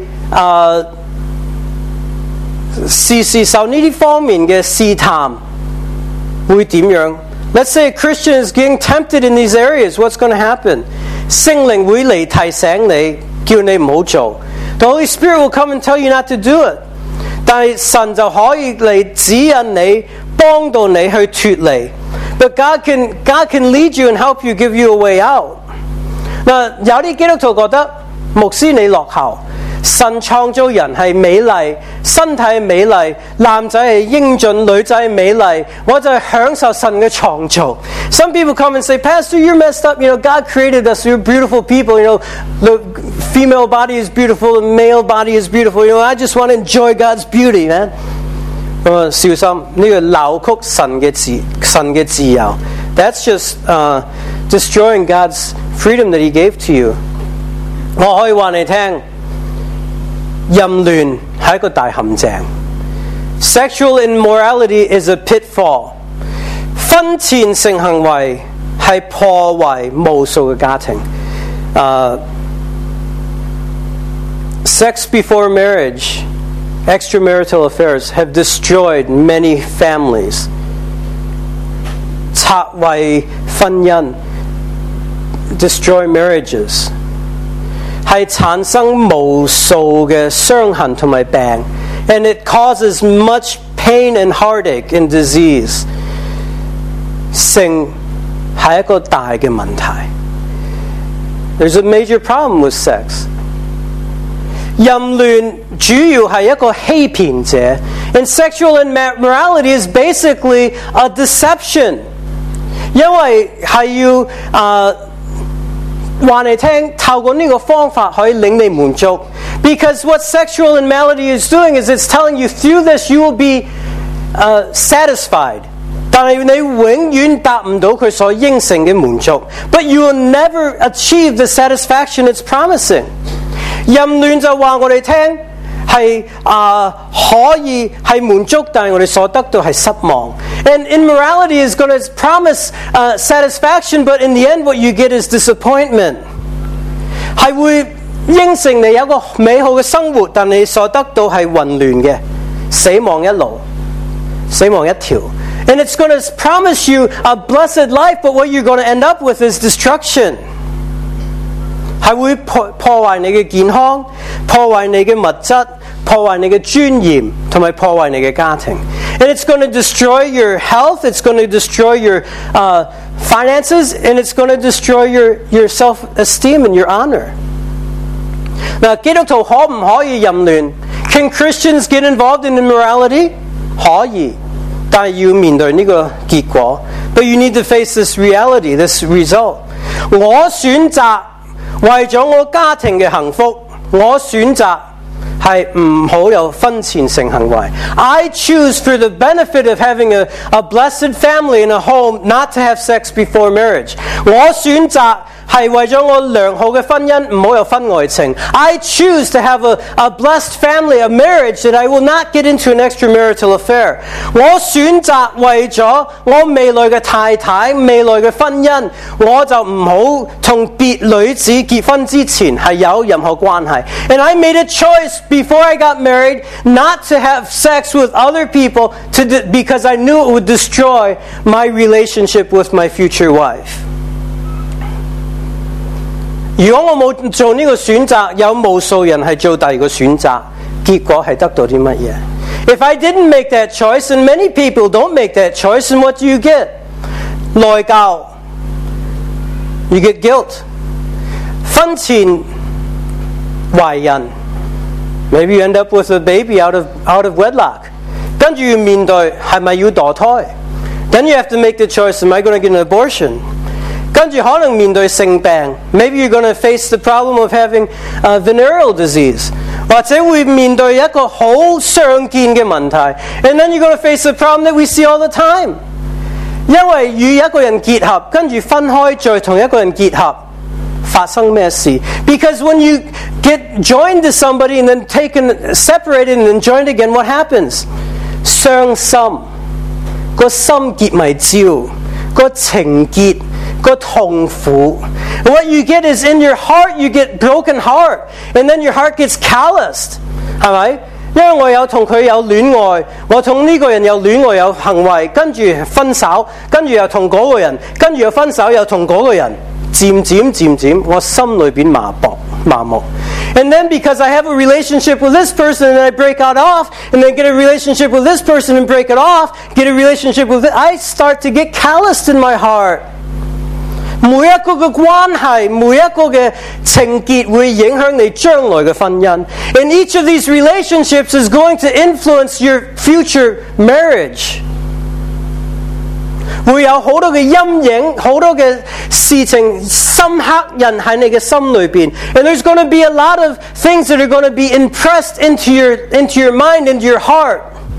時時受呢啲方面嘅試探，會點樣 Let's say a Christian is getting tempted in these areas. What's going to happen? 聖靈會嚟提醒你，叫你唔好做。The Holy Spirit will come and tell you not to do it. 但係神就可以嚟指引你，幫到你去脫離。But God can lead you and help you, give you a way out. 嗱，有啲基督徒覺得牧師你落後，神創造人係美麗，身體係美麗，男仔係英俊，女仔係美麗，我就係享受神嘅創造。Some people come and say, Pastor, you're messed up. God created us. We're beautiful people. The female body is beautiful. The male body is beautiful. I just want to enjoy God's beauty, man. 小心呢個扭曲神嘅自由。That's just destroying God's freedom that He gave to you. 我可以話你聽，淫亂係一個大陷阱。Sexual immorality is a pitfall. 婚前性行為係破壞無數嘅家庭。Sex before marriage, extramarital affairs have destroyed many families. 拆毀婚姻 destroy marriages 係產生無數嘅傷痕同埋病 and it causes much pain and heartache and disease 性係一個大嘅問題 There's a major problem with sex 淫亂主要係一個欺騙者 and sexual immorality is basically a deception 因為係要話你聽透過呢個方法可以令你滿足 because what sexual immorality is doing is it's telling you through this you will be satisfied 但係你永遠達唔到佢所應承嘅滿足 but you will never achieve the satisfaction it's promising 淫亂就話我哋聽係可以係滿足但係我哋所得到係失望 And immorality is going to promise satisfaction but in the end what you get is disappointment 係會應承你有一個美好嘅生活但你所得到係混亂嘅死亡一路死亡一條 And it's going to promise you a blessed life but what you're going to end up with is destruction係會破壞你嘅健康破壞你嘅物質破壞你嘅尊嚴同埋破壞你嘅家庭 And it's going to destroy your health it's going to destroy your finances and it's going to destroy your self-esteem and your honor 嗱基督徒可唔可以淫亂 Can Christians get involved in immorality? 可以但係要面對呢個結果 But you need to face this reality this result 我選擇為咗我家庭嘅幸福我選擇係唔好有婚前性行為。I choose for the benefit of having a blessed family and a home not to have sex before marriage. 我選擇係為咗我良好嘅婚姻，唔好有婚外情。I choose to have a blessed family, a marriage that I will not get into an extramarital affair. 我選擇為咗我未來嘅太太、未來嘅婚姻，我就唔好同別女子結婚之前係有任何關係。And I made a choice before I got married not to have sex with other people because I knew it would destroy my relationship with my future wife. 如果我冇做呢個選擇，有無數人係做第二個選擇，結果係得到啲乜嘢？ If I didn't make that choice, and many people don't make that choice, and what do you get? 內疚 You get guilt. 婚前懷孕 Maybe you end up with a baby out of wedlock. 跟住要面對係咪要墮胎？ Then you have to make the choice, am I going to get an abortion?跟住可能面對性病 Maybe you're going to face the problem of having venereal disease 或者會面對一個好常見嘅問題 And then you're going to face the problem that we see all the time 因為與一個人結合跟住分開再同一個人結合發生咩事 Because when you get joined to somebody and then separated and then joined again What happens? 傷心個心結埋焦個情結個痛苦 What you get is in your heart you get broken heart and then your heart gets calloused 係咪？因為我有同佢有戀愛我同呢個人有戀愛有行為跟住分手跟住又同嗰個人跟住又分手又同嗰個人漸漸我心裏邊麻木 And then because I have a relationship with this person and I break it off and then get a relationship with this person and break it off get a relationship with it I start to get calloused in my heart 每一個嘅關係每一個嘅情結會影響你將來嘅婚姻 And each of these relationships is going to influence your future marriage 會有好多嘅陰影好多嘅事情深刻印喺你嘅心裏邊 And there's going to be a lot of things that are going to be impressed into your mind, into your heart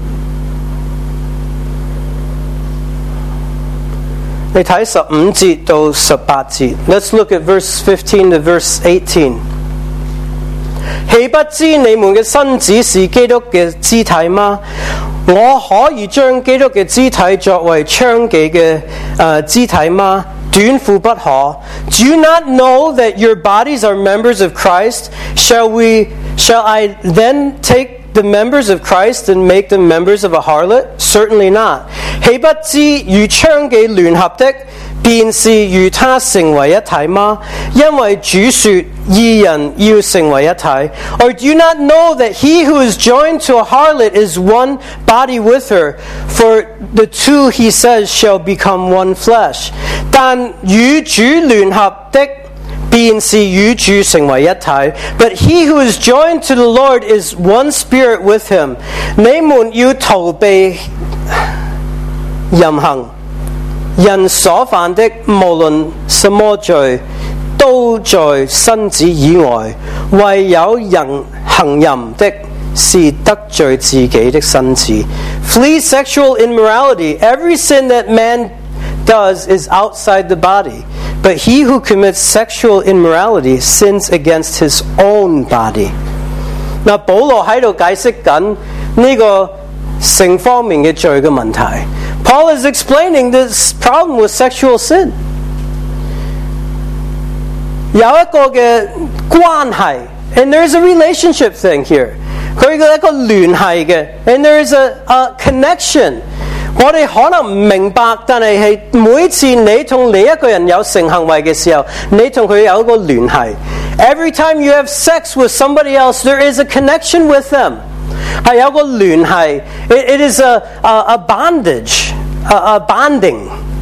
你睇15節到18節 Let's look at verse 15 to verse 18豈不知你們嘅身子是基督嘅肢體嗎？我可以將基督嘅肢體作為娼妓嘅肢體嗎？短褲不可。Do you not know that your bodies are members of Christ? Shall I then take the members of Christ and make them members of a harlot? Certainly not. 豈不知與娼妓聯合的便是與他成為一體嗎？因為主說義人要成為一體。Or do you not know that he who is joined to a harlot is one body with her? For the two, he says, shall become one flesh. 但與主聯合的便是與主成為一體。But he who is joined to the Lord is one spirit with him. 你們要逃避淫行。人所犯的無論什麼罪都在身子以外唯有人行淫的是得罪自己的身子 Flee sexual immorality Every sin that man does is outside the body But he who commits sexual immorality sins against his own body 嗱保羅喺度解釋緊呢個性方面嘅罪嘅問題Paul is explaining this problem with sexual sin. 有一個嘅關係 and there is a relationship thing here. 佢嘅一個聯繫嘅 and there is a connection. 我哋可能唔明白，但係每次你同另一個人有性行為嘅時候，你同佢有一個聯繫。Every time you have sex with somebody else, there is a connection with them. 係有個聯繫 It is a bondage, a bonding.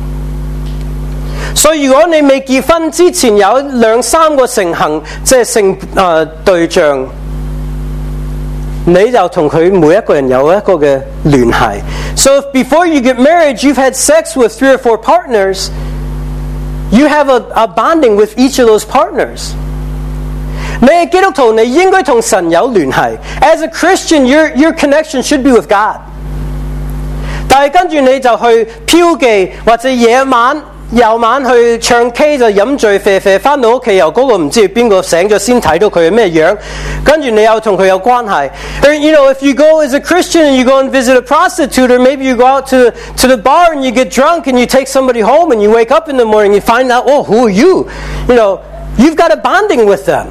所以如果你未結婚之前有2-3個性行，即係性對象，你就同佢每一個人有一個嘅聯繫。So if before you get married, you've had sex with 3 or 4 partners, you have a bonding with each of those partners. 你係基督徒，你應該同神有聯繫。As a Christian, your connection should be with God。但係跟住你就去嫖妓，或者夜晚去唱 K 就飲醉啡啡，翻到屋企由嗰個唔知邊個醒咗先睇到佢係咩樣，跟住你又同佢有關係。Or, if you go as a Christian and you go and visit a prostitute, or maybe you go out to the bar and you get drunk and you take somebody home and you wake up in the morning and you find out, oh, who are you? You've got a bonding with them.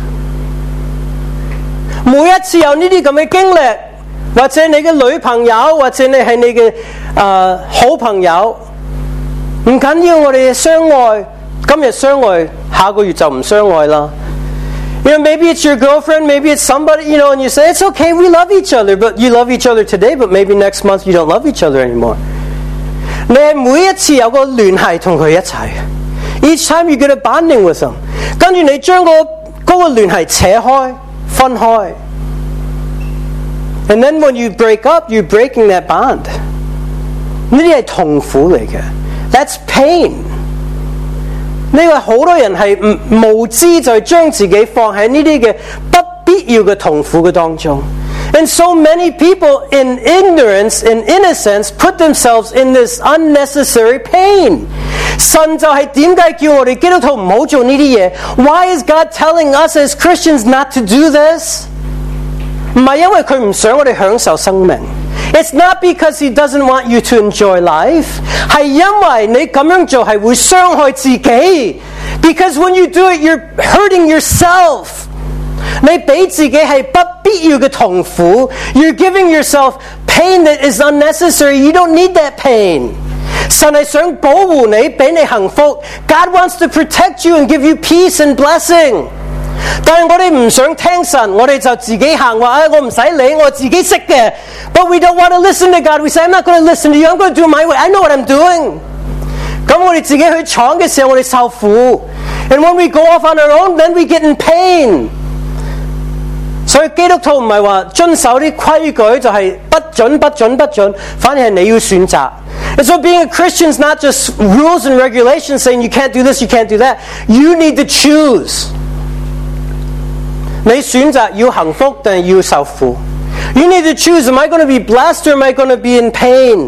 每一次有呢啲咁嘅經歷，或者你嘅女朋友，或者你係你嘅好朋友。唔緊要，我哋相愛，今日相愛，下個月就唔相愛啦。Maybe it's your girlfriend, maybe it's somebody, and you say, it's okay, we love each other, but you love each other today, but maybe next month you don't love each other anymore. 你係每一次有個聯繫同佢一齊 ，each time you get a bonding with them， 跟住你將嗰個聯繫扯開、分開 ，and then when you break up, you're breaking that bond。呢啲係痛苦嚟嘅。That's pain。呢個好多人係無知，就係將自己放喺呢啲嘅不必要嘅痛苦嘅當中。And so many people in ignorance and innocence put themselves in this unnecessary pain。神就係點解叫我哋基督徒唔好做呢啲嘢 ？Why is God telling us as Christians not to do this？ 唔係因為佢唔想我哋享受生命。It's not because he doesn't want you to enjoy life， 係因為你咁樣做係會傷害自己。Because when you do it, you're hurting yourself。你俾自己係不必要嘅痛苦。You're giving yourself pain that is unnecessary. You don't need that pain。神係想保護你，俾你幸福。God wants to protect you and give you peace and blessing。但係我哋唔想聽神，我哋就自己行話，我唔使理，我自己識嘅。But we don't want to listen to God. We say, I'm not going to listen to you. I'm going to do it my way. I know what I'm doing. 咁我哋自己去闖嘅時候，我哋受苦。And when we go off on our own, then we get in pain. 所以基督徒唔係話遵守啲規矩就係不準，反而係你要選擇。And so being a Christian is not just rules and regulations saying you can't do this, you can't do that. You need to choose. 你選擇要幸福定係要受苦 ？You need to choose. Am I going to be blessed or am I going to be in pain？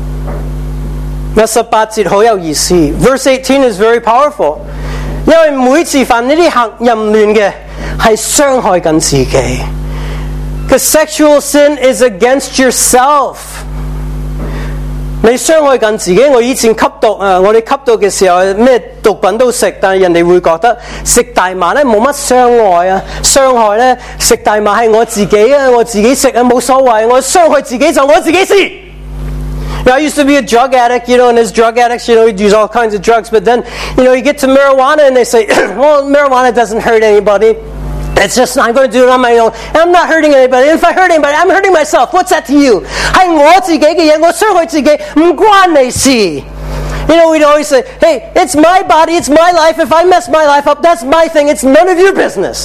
18節好有意思 ，Verse 18 is very powerful。因為每次犯呢啲淫亂嘅係傷害緊自己。Because sexual sin is against yourself。你傷害緊自己。我以前吸毒我哋吸毒嘅時候咩毒品都食，但係人哋會覺得食大麻咧冇乜傷害咧，食大麻係我自己我自己食冇所謂，我傷害自己就我自己事。I used to be a drug addict, and as drug addicts, you use all kinds of drugs, but then, you get to marijuana and they say, well, marijuana doesn't hurt anybody. It's just, I'm going to do it on my own. And I'm not hurting anybody. And if I hurt anybody, I'm hurting myself. What's that to you? 係我自己嘅嘢，我傷害自己，唔關你事。We'd always say, hey, it's my body, it's my life. If I mess my life up, that's my thing. It's none of your business.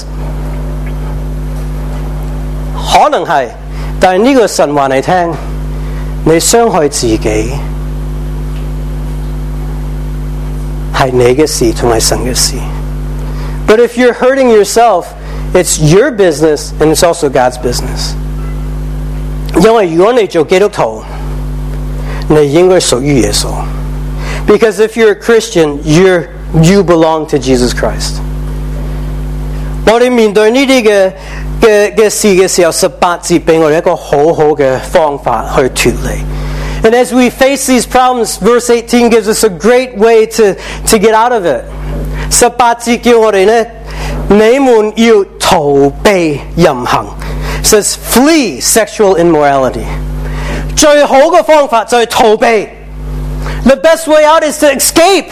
可能係，但係呢個神話你聽，你傷害自己係你嘅事，同係神嘅事。But if you're hurting yourself, it's your business and it's also God's business. 因為如果你做基督徒，你應該屬於耶穌。Because if you're a Christian, you belong to Jesus Christ. 我哋面對呢啲嘅事嘅時候，18節俾我哋一個好好嘅方法去脫離。And as we face these problems, verse 18 gives us a great way to get out of it. 18節叫我哋呢，你們要逃避淫行。It says flee sexual immorality. 最好嘅方法就係逃避。The best way out is to escape.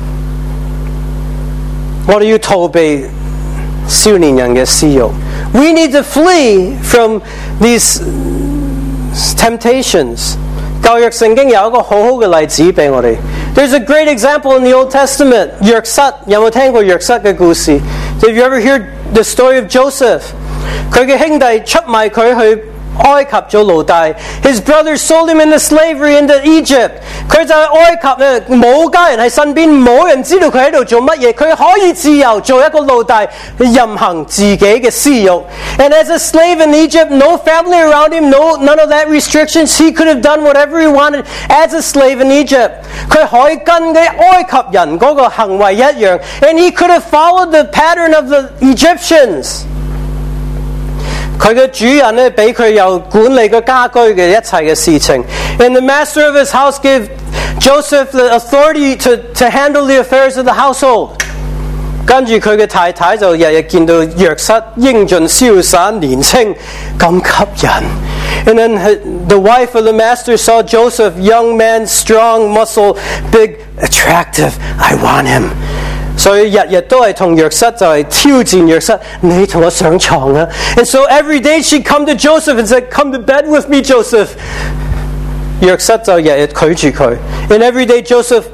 我哋要逃避少年人嘅私慾。We need to flee from these temptations. 舊約聖經有一個好好嘅例子俾我哋。There's a great example in the Old Testament. 約瑟有冇聽過約瑟嘅故事？Have you ever heard the story of Joseph? 佢嘅兄弟出賣佢去埃及做奴隸。His brothers sold him into slavery into Egypt。佢就喺埃及咧，冇家人喺身邊，冇人知道佢喺度做乜嘢，佢可以自由做一個奴隸，任行自己嘅私欲。And as a slave in Egypt, no family around him, none of that restrictions. He could have done whatever he wanted as a slave in Egypt。佢可以跟嘅埃及人嗰個行為一樣。And he could have followed the pattern of the Egyptians。佢嘅主人咧，俾佢有管理個家居嘅一切嘅事情。And the master of his house gave Joseph the authority to handle the affairs of the household。跟住佢嘅太太就日日見到約瑟英俊瀟灑年青咁吸引。And then the wife of the master saw Joseph, young man, strong, muscle, big, attractive. I want him。所以日日都係同約瑟就係挑戰約瑟，你同我上床啊 ！And so every day she'd come to Joseph and said, "Come to bed with me, Joseph." 約瑟就日日拒絕佢 ，and every day Joseph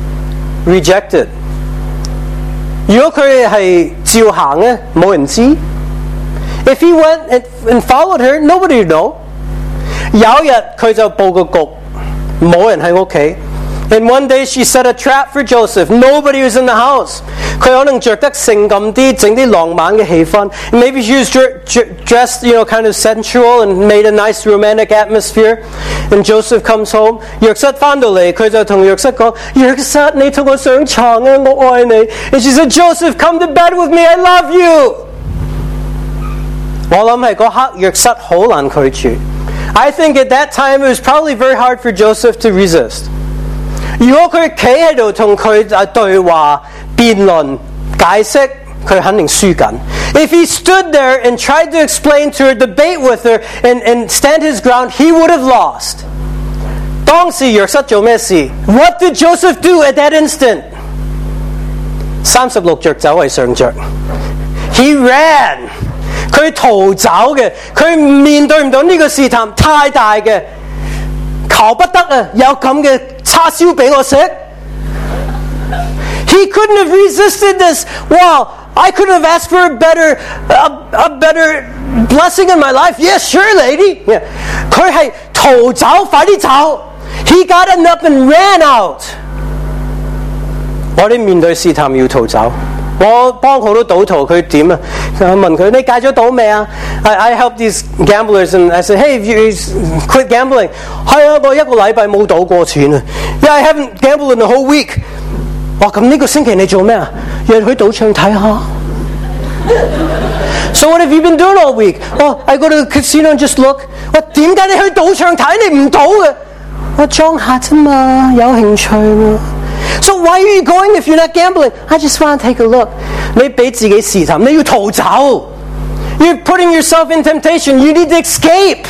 rejected。如果佢係照行咧，冇人知。If he went and followed her, nobody would know。有一日佢就佈個局，冇人喺屋企。And one day she set a trap for Joseph. Nobody was in the house. 佢可能着得性感啲，整啲浪漫嘅氣氛。Maybe she was dressed, kind of sensual and made a nice romantic atmosphere. And Joseph comes home. 約瑟翻到嚟，佢就同約瑟講：約瑟，你同我上床啊，我愛你。And she said, Joseph, come to bed with me. I love you. 我諗係嗰刻約瑟好難拒絕。I think at that time it was probably very hard for Joseph to resist。如果佢企喺度同佢對話、辯論、解釋，佢肯定輸緊。If he stood there and tried to explain to her, debate with her, and stand his ground, he would have lost。當時約瑟做咩事 ？What did Joseph do at that instant？ 36隻走為上着 ，He ran。佢逃走嘅，佢面對唔到呢個試探太大嘅，求不得啊！有咁嘅叉燒俾我食。He couldn't have resisted this. Wow, I could have asked for a better blessing in my life. Yes, sure, lady. 佢係逃走，快啲走。He got up and ran out. 我哋面對試探要逃走。我幫好多賭徒，佢點啊？問佢：你戒咗賭未啊 ？I help these gamblers and I say, hey, you quit gambling。係啊，我一個禮拜冇賭過錢啊。Yeah, I haven't gambled in the whole week。哇，咁呢個星期你做咩啊？約去賭場睇下。So what have you been doing all week? Oh, I go to the casino and just look。我點解你去賭場睇你唔賭嘅？我裝下啫嘛，有興趣喎。So why are you going if you're not gambling? I just want to take a look. 你俾自己試探，你要逃走。You're putting yourself in temptation. You need to escape.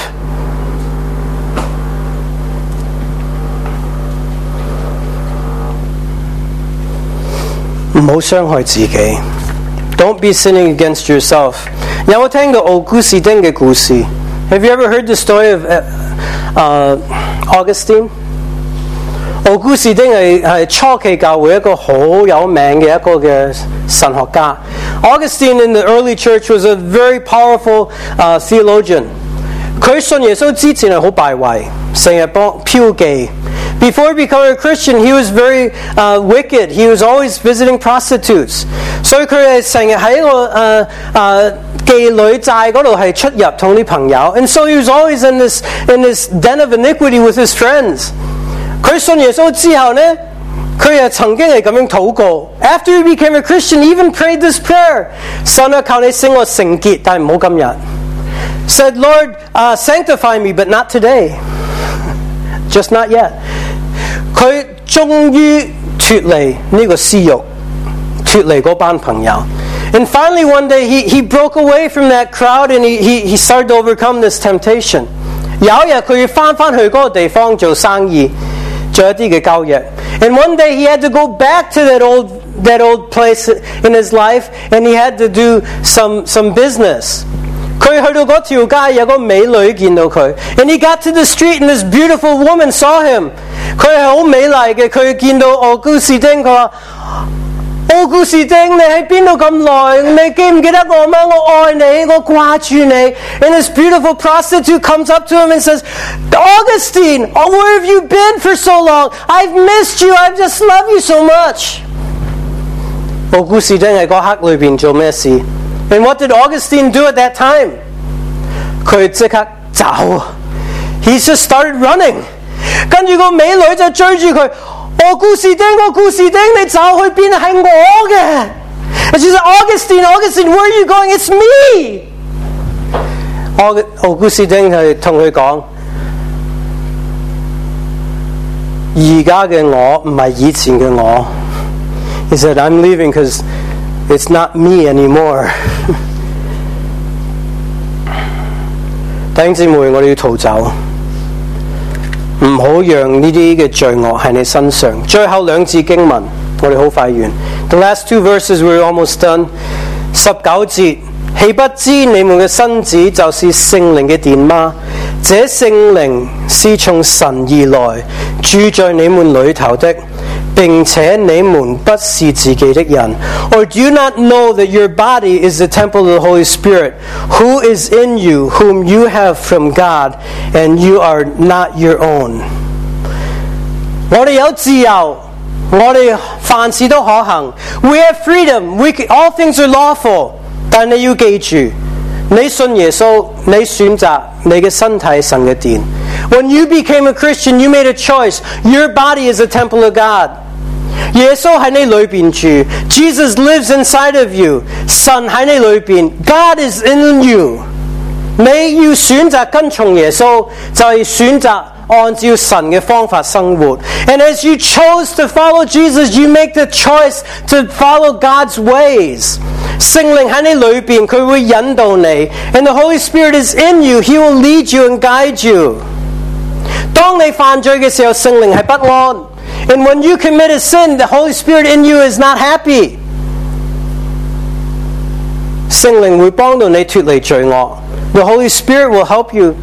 唔好傷害自己。Don't be sinning against yourself. 有冇聽過奧古斯丁嘅故事 ？Have you ever heard the story of Augustine？奧古斯丁係初期教會一個好有名嘅一個嘅神學家。Augustine in the early church was a very powerful theologian。佢信耶穌之前係好敗壞，成日嫖妓。Before becoming a Christian, he was very wicked. He was always visiting prostitutes。所以佢係成日喺一個妓女寨嗰度係出入同啲朋友。And so he was always in this den of iniquity with his friends。佢信耶穌之後呢，佢又曾經係咁樣禱告。After he became a Christian, he even prayed this prayer： 神啊，求你使我聖潔，但係唔好今日。Said, Lord, sanctify me, but not today. Just not yet. 佢終於脫離呢個私欲，脫離嗰班朋友。And finally one day he broke away from that crowd and he started to overcome this temptation。有一日佢要翻去嗰個地方做生意。做一啲嘅交易 And one day he had to go back to that old place in his life and he had to do some business。佢去到嗰條街有個美女見到佢 And he got to the street and this beautiful woman saw him。佢係好美麗嘅，佢見到奧古斯丁，佢話奧古斯丁，你喺邊度咁耐？你記唔記得我嗎？我愛你，我掛住你。And this beautiful prostitute comes up to him and says, Augustine, where have you been for so long? I've missed you. I just love you so much. 奧古斯丁喺嗰刻裏邊做咩事？ And what did Augustine do at that time? 佢即刻走。He just started running. 跟住個美女就追住佢。奧古斯丁，你走去邊？係我嘅。And she said, Augustine, where are you going? It's me. 奧古斯丁係同佢講，而家嘅我唔係以前嘅我。He said, I'm leaving because it's not me anymore. 弟兄姊妹，我哋要逃走。唔好讓呢啲嘅罪惡喺你身上。最後兩節經文，我哋好快完。The last two verses we're almost done. 19節，豈不知你們嘅身子就是聖靈嘅殿嗎？這聖靈是從神而來，住在你們裏頭的，並且你們不是自己的人。Or do you not know that your body is the temple of the Holy Spirit, who is in you, whom you have from God, and you are not your own? 我哋有自由，我哋凡事都可行。We have freedom. All things are lawful. 但你要記住，你信耶穌，你選擇你嘅身體係神嘅殿。When you became a Christian, you made a choice. Your body is a temple of God. 耶穌喺你裏邊住 ，Jesus lives inside of you. 神喺你裏邊 ，God is in you. 你要選擇跟從耶穌，就係選擇按照神嘅方法生活。And as you chose to follow Jesus, you make the choice to follow God's ways. 聖靈喺你裏邊，佢會引導你。And the Holy Spirit is in you. He will lead you and guide you. 當你犯罪嘅時候，聖靈係不安。And when you commit a sin, the Holy Spirit in you is not happy. 聖靈會幫到你脫離罪惡。The Holy Spirit will help you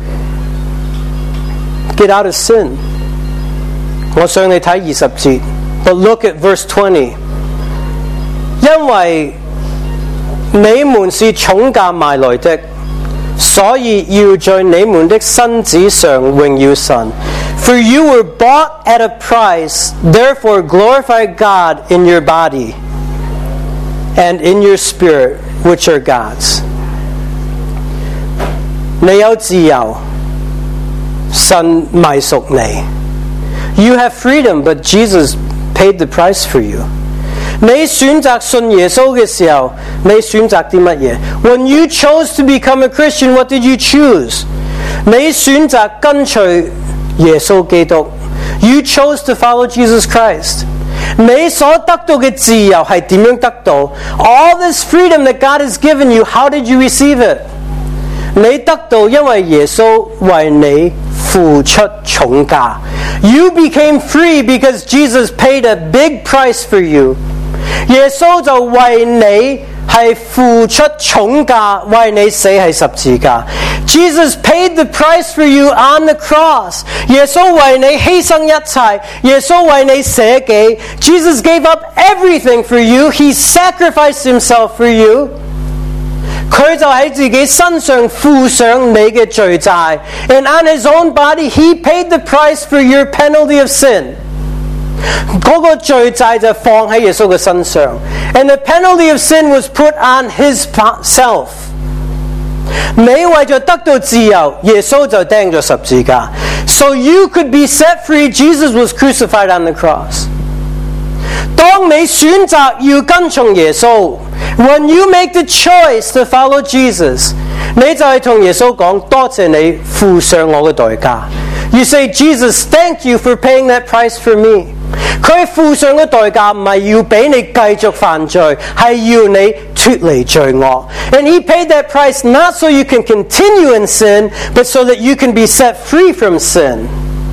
get out of sin. 我想你睇20節 But look at verse 20. 因為你們是重價買來的，所以要在你們的身子上榮耀神。For you were bought at a price, therefore glorify God in your body and in your spirit, which are God's. 你有自由，神買贖你。You have freedom, but Jesus paid the price for you. 你選擇信耶穌嘅時候，你選擇啲乜嘢？ When you chose to become a Christian, what did you choose? 你選擇跟隨耶穌基督。You chose to follow Jesus Christ. 你所得到嘅自由係點樣得到？ All this freedom that God has given you, how did you receive it? 你得到因為耶穌為你付出重價。You became free because Jesus paid a big price for you. 耶穌就為你係付出重價，為你死喺十字架。Jesus paid the price for you on the cross. 耶穌為你犧牲一切，耶穌為你捨己。Jesus gave up everything for you. He sacrificed himself for you. 佢就喺自己身上付上你嘅罪債。And on his own body, he paid the price for your penalty of sin. 嗰個罪債就放喺耶穌嘅身上。And the penalty of sin was put on his self. 你為咗得到自由，耶穌就釘咗十字架。So you could be set free. Jesus was crucified on the cross. 當你選擇要跟從耶穌 When you make the choice to follow Jesus, 你就係同耶穌講，多謝你付上我嘅代價。You say, Jesus, thank you for paying that price for me. 佢付上嘅代價唔係要俾你繼續犯罪，係要你脫離罪惡。And he paid that price not so you can continue in sin, but so that you can be set free from sin.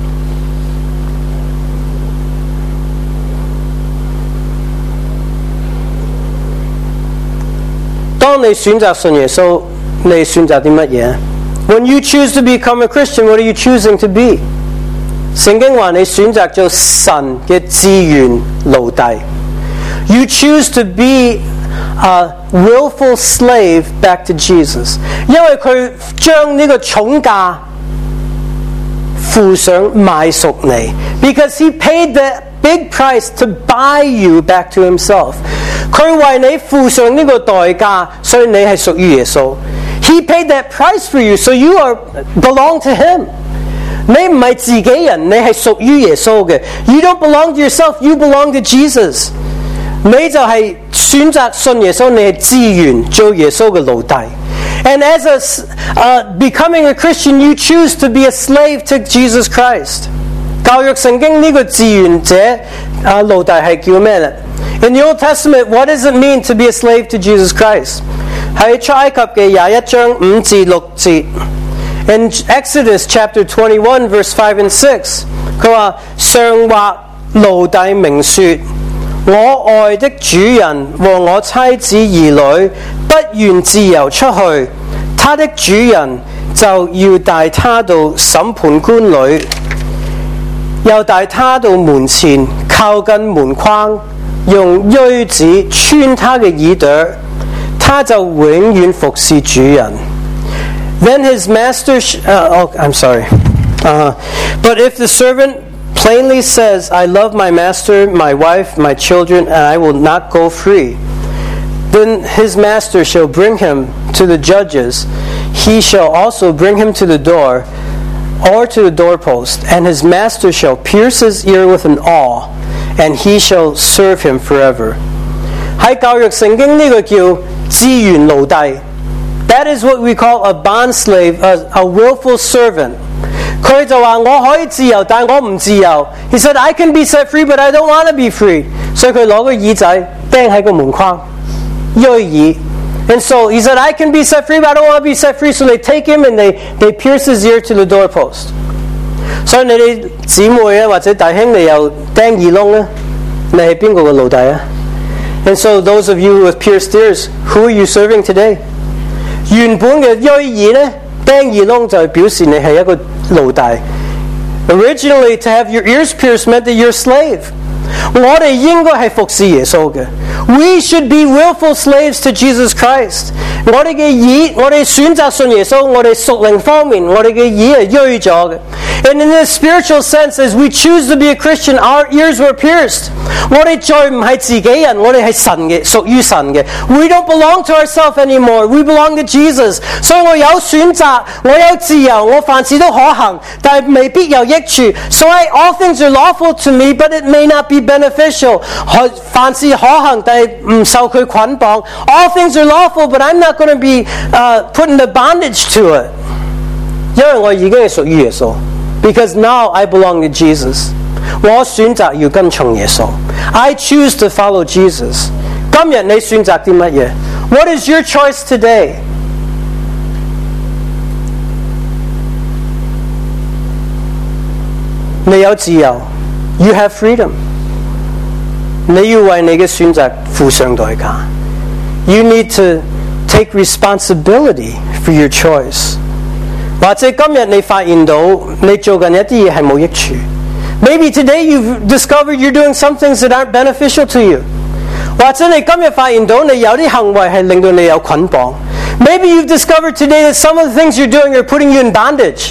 當你選擇信耶穌，你選擇啲乜嘢？ When you choose to become a Christian, what are you choosing to be? 聖經話你選擇做神嘅志願奴隸。 You choose to be a willful slave back to Jesus. 因為佢將呢個重價付上買贖你 because he paid the big price to buy you back to himself. 佢為你付上呢個代價，所以你係屬於耶穌。He paid that price for you, so you belong to him. 你唔係自己人，你係屬於耶穌嘅。You don't belong to yourself, you belong to Jesus. 你就係選擇信耶穌，你係自願做耶穌嘅奴隸。And as becoming a Christian, you choose to be a slave to Jesus Christ. 教育聖經呢個自願者奴隸係叫咩呢？ In the Old Testament, what does it mean to be a slave to Jesus Christ? 喺出埃及嘅21章5至6節。In Exodus chapter 21, verse 5 and 6, 佢話上或奴隸明說，我愛的主人和我妻子兒女不願自由出去，他的主人就要帶他到審判官裏，又帶他到門前，靠近門框，用錐子穿他嘅耳朵，他就永遠服侍主人。Then his master, but if the servant plainly says, I love my master, my wife, my children, and I will not go free, then his master shall bring him to the judges. He shall also bring him to the door, or to the doorpost, and his master shall pierce his ear with an awl, and he shall serve him forever. 喺教育聖經呢個叫自願奴隸。That is what we call a bond slave, a willful servant. 佢就話我可以自由，但我唔自由。He said, I can be set free, but I don't want to be free. 所以佢攞個耳仔釘喺個門框，銳耳。And so he said, I can be set free, but I don't want to be set free. So they take him and they pierce his ear to the doorpost. 所以你哋姊妹啊，或者弟兄，你又釘耳窿咧，你係邊個嘅奴隸啊？ And so those of you with pierced ears, who are you serving today? 原本嘅銳耳咧，釘耳窿就表示你係一個奴隸。Originally, to have your ears pierced meant that you're a slave. 我哋應該係服侍耶穌嘅。We should be willful slaves to Jesus Christ. 我哋嘅耳，我哋選擇信耶穌，我哋屬靈方面，我哋嘅耳係銳咗嘅。And in this spiritual sense, as we choose to be a Christian, our ears were pierced. 我哋再唔係自己人，我哋係神嘅，屬於神嘅。We don't belong to ourselves anymore. We belong to Jesus. 所以我有選擇，我有自由，我凡事都可行，但係未必有益處。So all things are lawful to me, but it may not be beneficial. 凡事可行，但係唔受佢捆綁。All things are lawful, but I'm not going to be put into bondage to it. 因為我已經係屬於耶穌。Because now I belong to Jesus. 我選擇要跟從耶穌。I choose to follow Jesus. 今日你選擇啲乜嘢？ What is your choice today? 你有自由。You have freedom. 你要為你嘅選擇付上代價。You need to take responsibility for your choice. 或者今日你發現到你做緊一啲嘢係冇益處。Maybe today you've discovered you're doing some things that aren't beneficial to you. 或者你今日發現到你有啲行為係令到你有捆綁。Maybe you've discovered today that some of the things you're doing are putting you in bondage.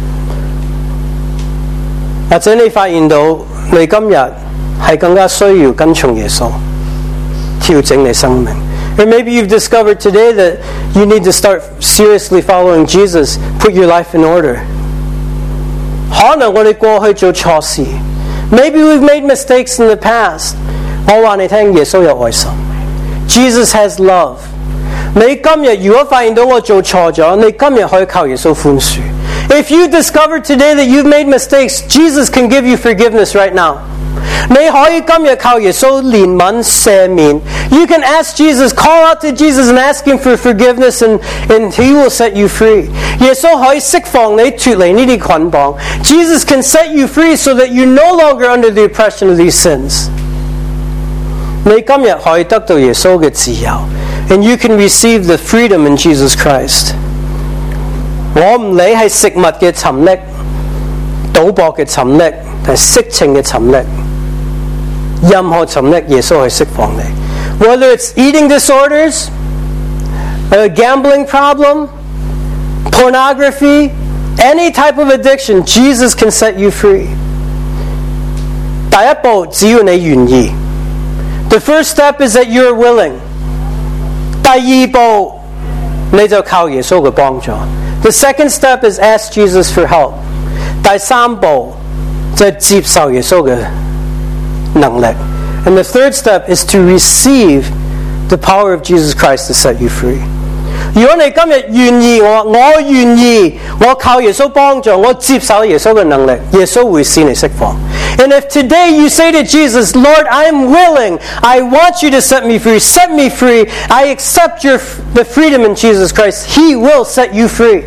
或者你發現到你今日係更加需要跟從耶穌，調整你生命。Or maybe you've discovered today that you need to start seriously following Jesus, put your life in order. 可能我哋過去做錯事。Maybe we've made mistakes in the past. 我話你聽，耶穌有愛心。Jesus has love. 你今日如果發現到我做錯咗，你今日可以靠耶穌寬恕。If you discover today that you've made mistakes, Jesus can give you forgiveness right now. 你可以今日靠耶穌憐憫赦免。You can ask Jesus, call out to Jesus and ask him for forgiveness, and he will set you free. 耶穌可以釋放你脫離呢啲捆綁。Jesus can set you free so that you're no longer under the oppression of these sins. 你今日可以得到耶穌嘅自由 and you can receive the freedom in Jesus Christ. 我唔理係食物嘅沉溺、賭博嘅沉溺，係色情嘅沉溺。 任何沉溺，耶穌去釋放你。Whether it's eating disorders, a gambling problem, pornography, any type of addiction, Jesus can set you free. 第一步，只要你願意。The first step is that you're willing. 第二步，你就靠耶穌嘅幫助。The second step is ask Jesus for help. 第三步就係接受耶穌嘅能力。And the third step is to receive the power of Jesus Christ to set you free. 如果你今日願意，我願意，我靠耶穌幫助，我接受耶穌嘅能力，耶穌會使你釋放。And if today you say to Jesus, Lord, I am willing, I want you to set me free, I accept the freedom in Jesus Christ, He will set you free.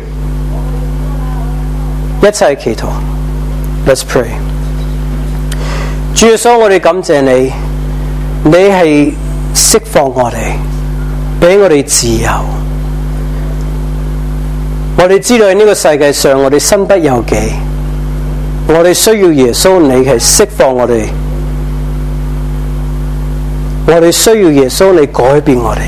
一齊祈禱 Let's pray. 主耶穌，我哋感謝你，你係釋放我哋，俾我哋自由。我哋知道喺呢個世界上，我哋身不由己，我哋需要耶穌，你係釋放我哋。我哋需要耶穌，你改變我哋。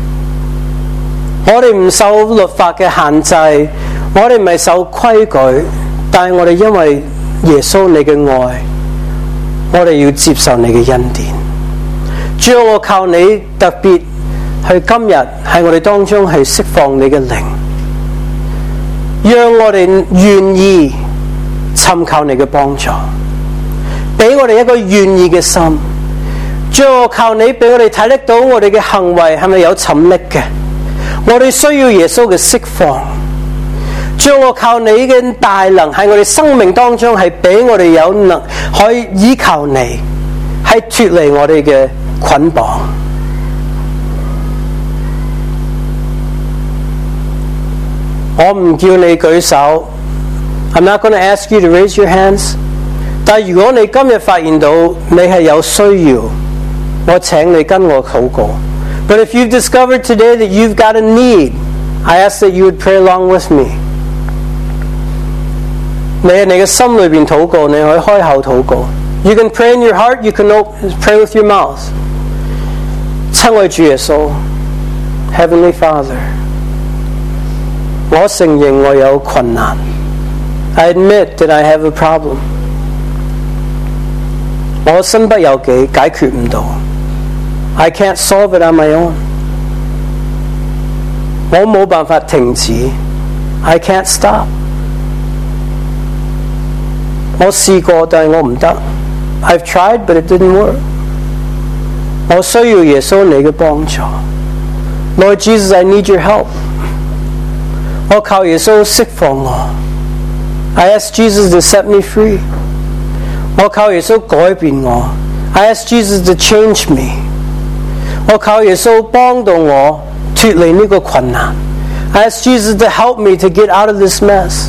我哋唔受律法嘅限制，我哋唔係受規矩，但係我哋因為耶穌你嘅愛，我哋要接受你嘅恩典。主要我靠你特別去今日喺我哋當中係釋放你嘅靈，讓我哋願意尋求你嘅幫助，俾我哋一個願意嘅心。主要我靠你俾我哋睇得到我哋嘅行為係咪有沉溺嘅，我哋需要耶穌嘅釋放。主要我靠你嘅大能喺我哋生命當中係俾我哋有能可以依靠你，係脫離我哋嘅捆綁。我唔叫你舉手 I'm not going to ask you to raise your hands， 但係如果你今日發現到你係有需要，我請你跟我禱告。But if you've discovered today that you've got a need, I ask that you would pray along with me。 你喺你嘅心裏邊禱告，你可以開口禱告。You can pray in your heart, you can pray with your mouth。 親愛主耶穌 Heavenly Father， 我承認我有困難。I admit that I have a problem。 我身不由己，解決唔到。I can't solve it on my own。 我冇辦法停止。I can't stop。 我試過，但係我唔得。I've tried, but it didn't work。 我需要耶穌你嘅幫助。Lord Jesus, I need your help。 我靠耶穌釋放我。I ask Jesus to set me free。 我靠耶穌改變我。I ask Jesus to change me。 我靠耶穌幫到我脫離呢個困難。I ask Jesus to help me to get out of this mess。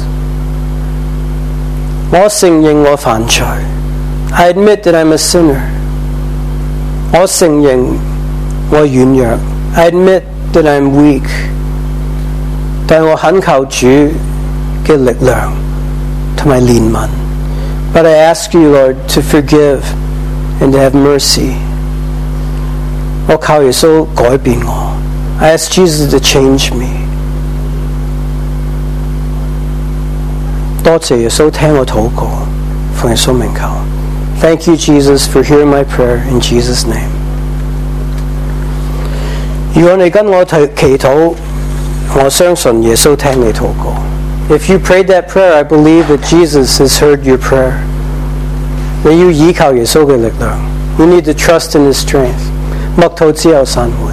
我承認我犯罪。I admit that I'm a sinner。 我承認我軟弱。I admit that I'm weak。 但我懇求主嘅力量同埋憐憫。But I ask you, Lord, to forgive and to have mercy。 我靠耶穌改變我。I ask Jesus to change me。 多謝耶穌聽我禱告，奉耶穌名求。Thank you, Jesus, for hearing my prayer in Jesus' name。 如果你跟我祈禱，我相信耶穌聽你禱告。If you prayed that prayer, I believe that Jesus has heard your prayer。 你要依靠耶穌嘅力量。You need to trust in His strength。 默禱之後散會。